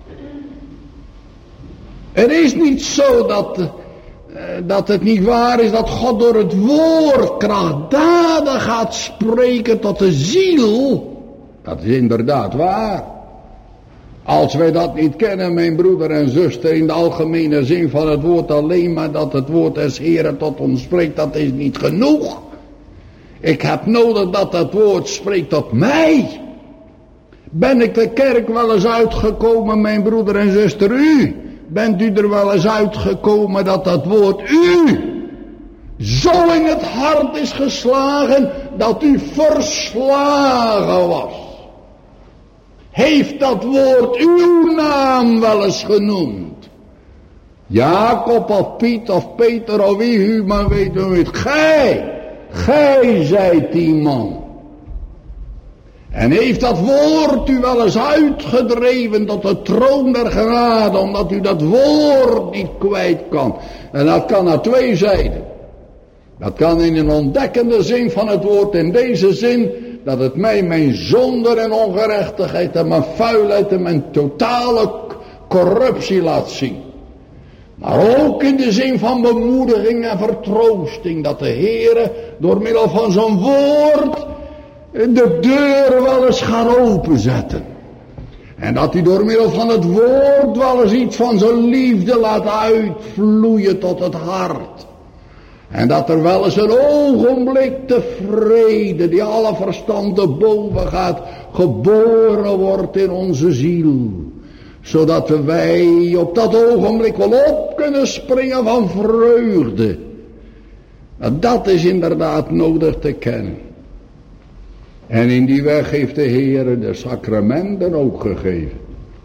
Het is niet zo dat, uh, dat het niet waar is dat God door het woord krachtdadig gaat spreken tot de ziel. Dat is inderdaad waar. Als wij dat niet kennen, mijn broeder en zuster, in de algemene zin van het woord alleen, maar dat het woord des Heeren tot ons spreekt, dat is niet genoeg. Ik heb nodig dat dat woord spreekt tot mij. Ben ik de kerk wel eens uitgekomen, mijn broeder en zuster, u? Bent u er wel eens uitgekomen dat dat woord u zo in het hart is geslagen dat u verslagen was? Heeft dat woord uw naam wel eens genoemd? Jacob of Piet of Peter of wie u maar weet hoe het. Gij, gij zijt die man. En heeft dat woord u wel eens uitgedreven tot de troon der genade, omdat u dat woord niet kwijt kan. En dat kan naar twee zijden. Dat kan in een ontdekkende zin van het woord, in deze zin, dat het mij mijn zonde en ongerechtigheid en mijn vuilheid en mijn totale corruptie laat zien. Maar ook in de zin van bemoediging en vertroosting, dat de Heere door middel van zijn woord de deur wel eens gaat openzetten. En dat hij door middel van het woord wel eens iets van zijn liefde laat uitvloeien tot het hart. En dat er wel eens een ogenblik de vrede die alle verstand te boven gaat, geboren wordt in onze ziel. Zodat wij op dat ogenblik wel op kunnen springen van vreugde. Nou, dat is inderdaad nodig te kennen. En in die weg heeft de Heer de sacramenten ook gegeven.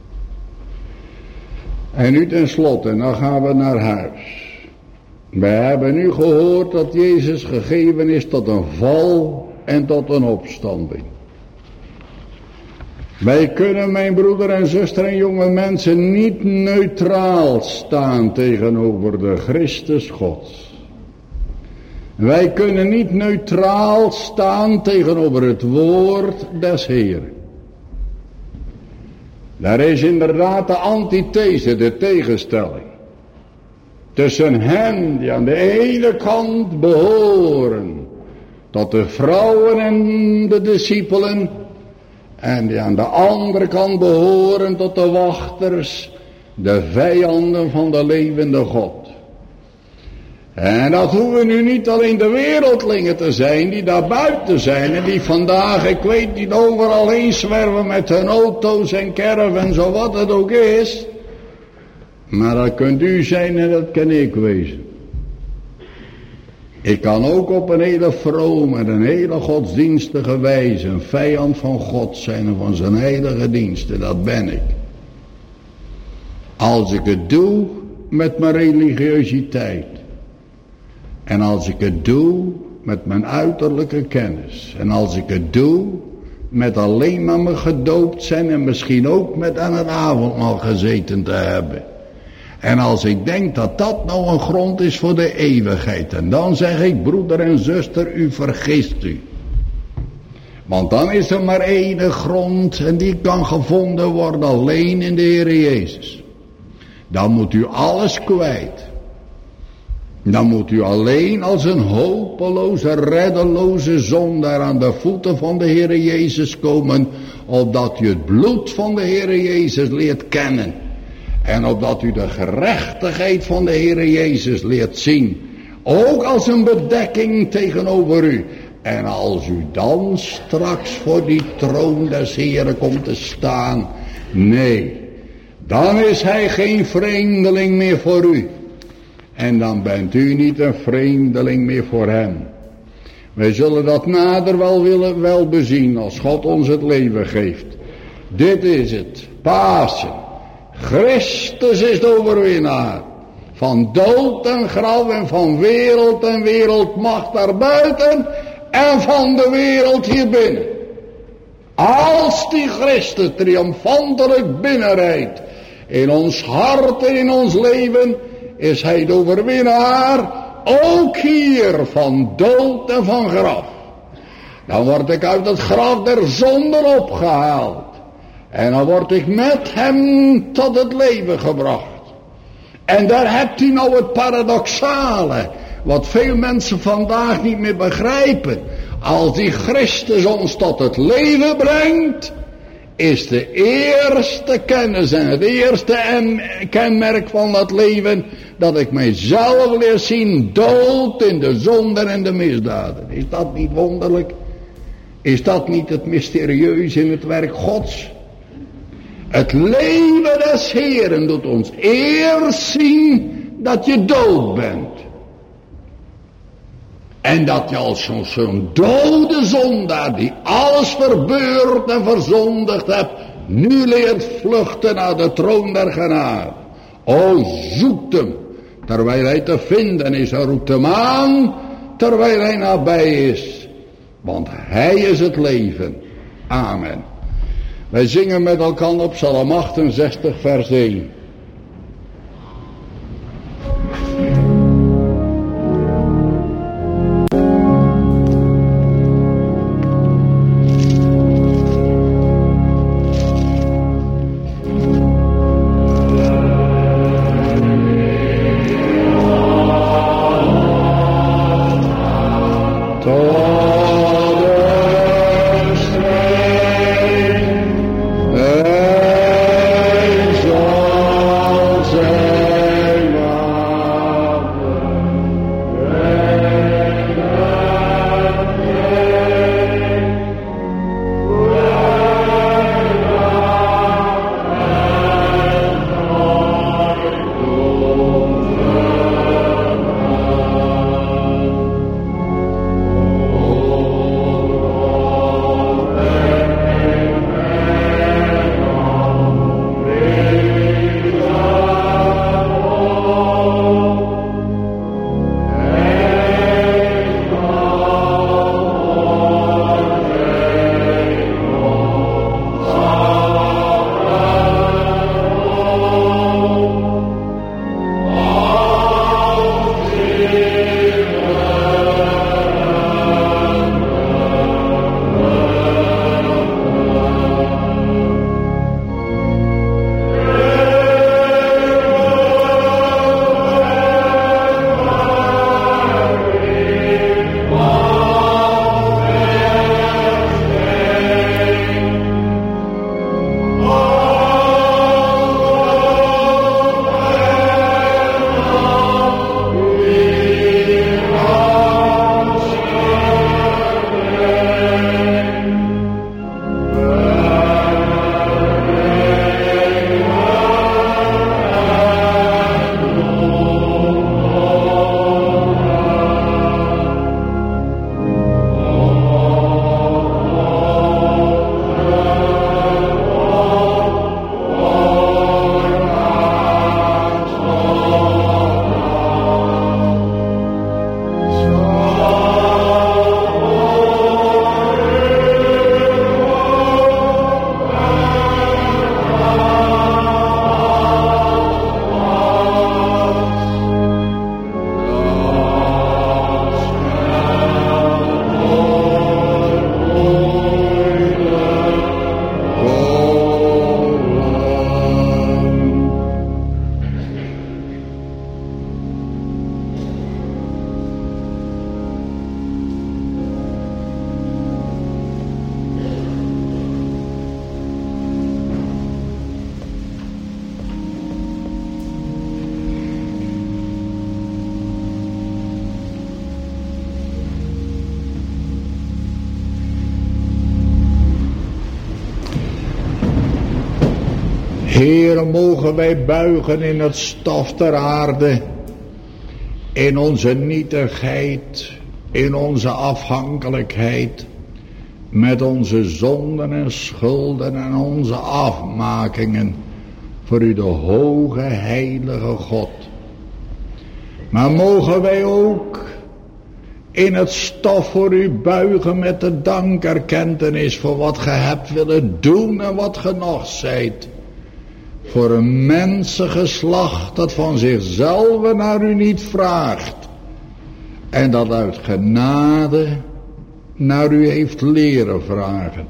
En nu tenslotte, dan gaan we naar huis. We hebben nu gehoord dat Jezus gegeven is tot een val en tot een opstanding. Wij kunnen, mijn broeder en zuster en jonge mensen, niet neutraal staan tegenover de Christus Gods. Wij kunnen niet neutraal staan tegenover het woord des Heeren. Daar is inderdaad de antithese, de tegenstelling. Tussen hen die aan de ene kant behoren tot de vrouwen en de discipelen, en die aan de andere kant behoren tot de wachters, de vijanden van de levende God. En dat hoeven nu niet alleen de wereldlingen te zijn die daar buiten zijn en die vandaag, ik weet niet, overal heen zwerven met hun auto's en caravans of wat het ook is. Maar dat kunt u zijn en dat kan ik wezen. Ik kan ook op een hele vrome en een hele godsdienstige wijze een vijand van God zijn en van zijn heilige diensten, dat ben ik. Als ik het doe met mijn religiositeit. En als ik het doe met mijn uiterlijke kennis. En als ik het doe met alleen maar me gedoopt zijn en misschien ook met aan het avondmaal gezeten te hebben. En als ik denk dat dat nou een grond is voor de eeuwigheid. En dan zeg ik, broeder en zuster, u vergist u. Want dan is er maar één grond en die kan gevonden worden alleen in de Heer Jezus. Dan moet u alles kwijt. Dan moet u alleen als een hopeloze, reddeloze zondaar aan de voeten van de Heer Jezus komen, opdat u het bloed van de Heer Jezus leert kennen. En opdat u de gerechtigheid van de Heer Jezus leert zien. Ook als een bedekking tegenover u. En als u dan straks voor die troon des Heeren komt te staan. Nee, dan is hij geen vreemdeling meer voor u. En dan bent u niet een vreemdeling meer voor hem. Wij zullen dat nader wel willen wel bezien als God ons het leven geeft. Dit is het, Pasen. Christus is de overwinnaar. Van dood en graf en van wereld en wereldmacht daarbuiten en van de wereld hier binnen. Als die Christus triomfantelijk binnenrijdt in ons hart en in ons leven, is hij de overwinnaar, ook hier van dood en van graf. Dan word ik uit het graf der zonde opgehaald. En dan word ik met hem tot het leven gebracht. En daar hebt u nou het paradoxale, wat veel mensen vandaag niet meer begrijpen. Als die Christus ons tot het leven brengt, is de eerste kennis en het eerste kenmerk van dat leven, dat ik mijzelf leer zien dood in de zonden en de misdaden. Is dat niet wonderlijk? Is dat niet het mysterieus in het werk Gods? Het leven des Heeren doet ons eerst zien dat je dood bent. En dat je als zo'n zo'n dode zondaar die alles verbeurd en verzondigd hebt, nu leert vluchten naar de troon der genade. O, zoekt hem, terwijl hij te vinden is, en roept hem aan, terwijl hij nabij is. Want hij is het leven. Amen. Wij zingen met elkaar op Psalm achtenzestig vers één. Heere, mogen wij buigen in het stof ter aarde, in onze nietigheid, in onze afhankelijkheid, met onze zonden en schulden en onze afmakingen, voor u de hoge heilige God. Maar mogen wij ook in het stof voor u buigen met de dankerkentenis voor wat ge hebt willen doen en wat ge nog zijt. Voor een mensengeslacht dat van zichzelf naar u niet vraagt. En dat uit genade naar u heeft leren vragen.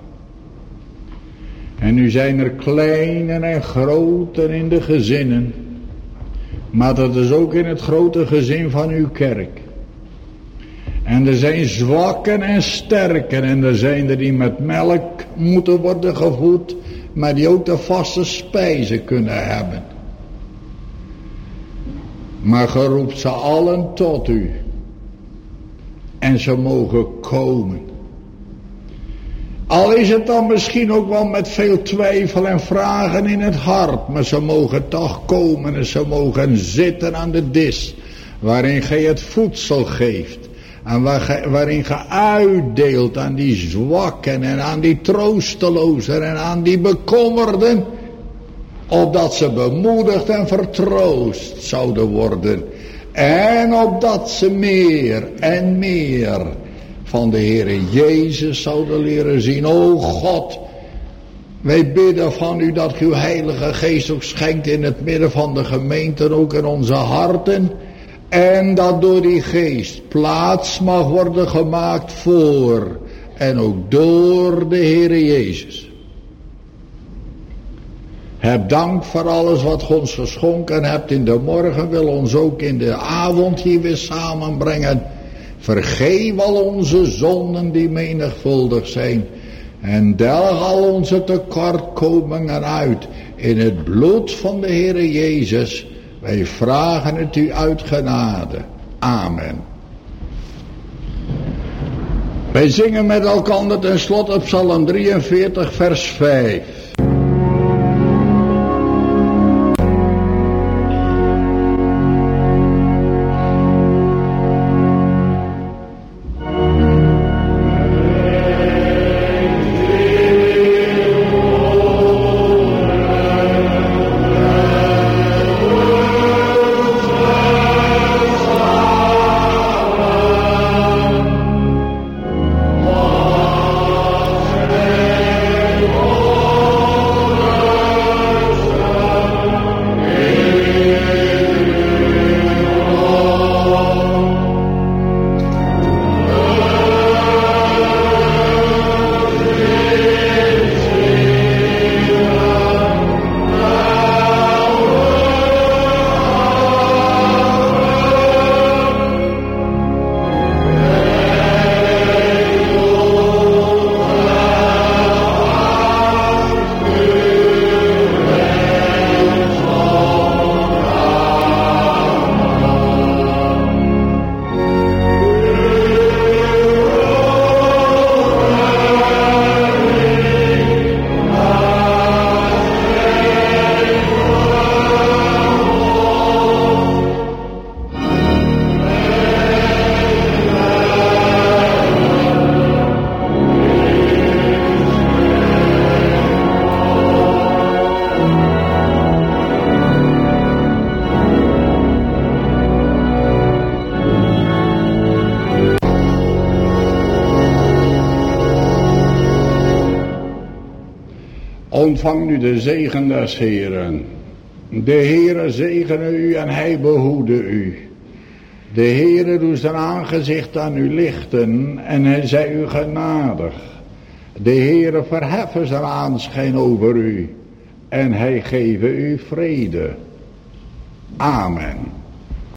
En nu zijn er kleinen en groten in de gezinnen. Maar dat is ook in het grote gezin van uw kerk. En er zijn zwakken en sterken. En er zijn er die met melk moeten worden gevoed. Maar die ook de vaste spijzen kunnen hebben. Maar ge roept ze allen tot u. En ze mogen komen. Al is het dan misschien ook wel met veel twijfel en vragen in het hart. Maar ze mogen toch komen en ze mogen zitten aan de dis. Waarin gij het voedsel geeft. En waar ge, waarin ge uitdeelt aan die zwakken en aan die troostelozen en aan die bekommerden. Opdat ze bemoedigd en vertroost zouden worden. En opdat ze meer en meer van de Heere Jezus zouden leren zien. O God, wij bidden van u dat uw heilige geest ook schenkt in het midden van de gemeente, ook in onze harten. En dat door die geest plaats mag worden gemaakt voor en ook door de Heere Jezus. Heb dank voor alles wat ge ons geschonken hebt in de morgen. Wil ons ook in de avond hier weer samenbrengen. Vergeef al onze zonden die menigvuldig zijn. En delg al onze tekortkomingen uit in het bloed van de Heere Jezus. Wij vragen het u uit genade. Amen. Wij zingen met elkaar ten slotte op Psalm drieënveertig vers vijf. Ontvang nu de zegen des Heeren. De Heere zegene u en hij behoede u. De Heere doet zijn aangezicht aan u lichten en hij zij u genadig. De Heere verheffen zijn aanschijn over u en hij geven u vrede. Amen.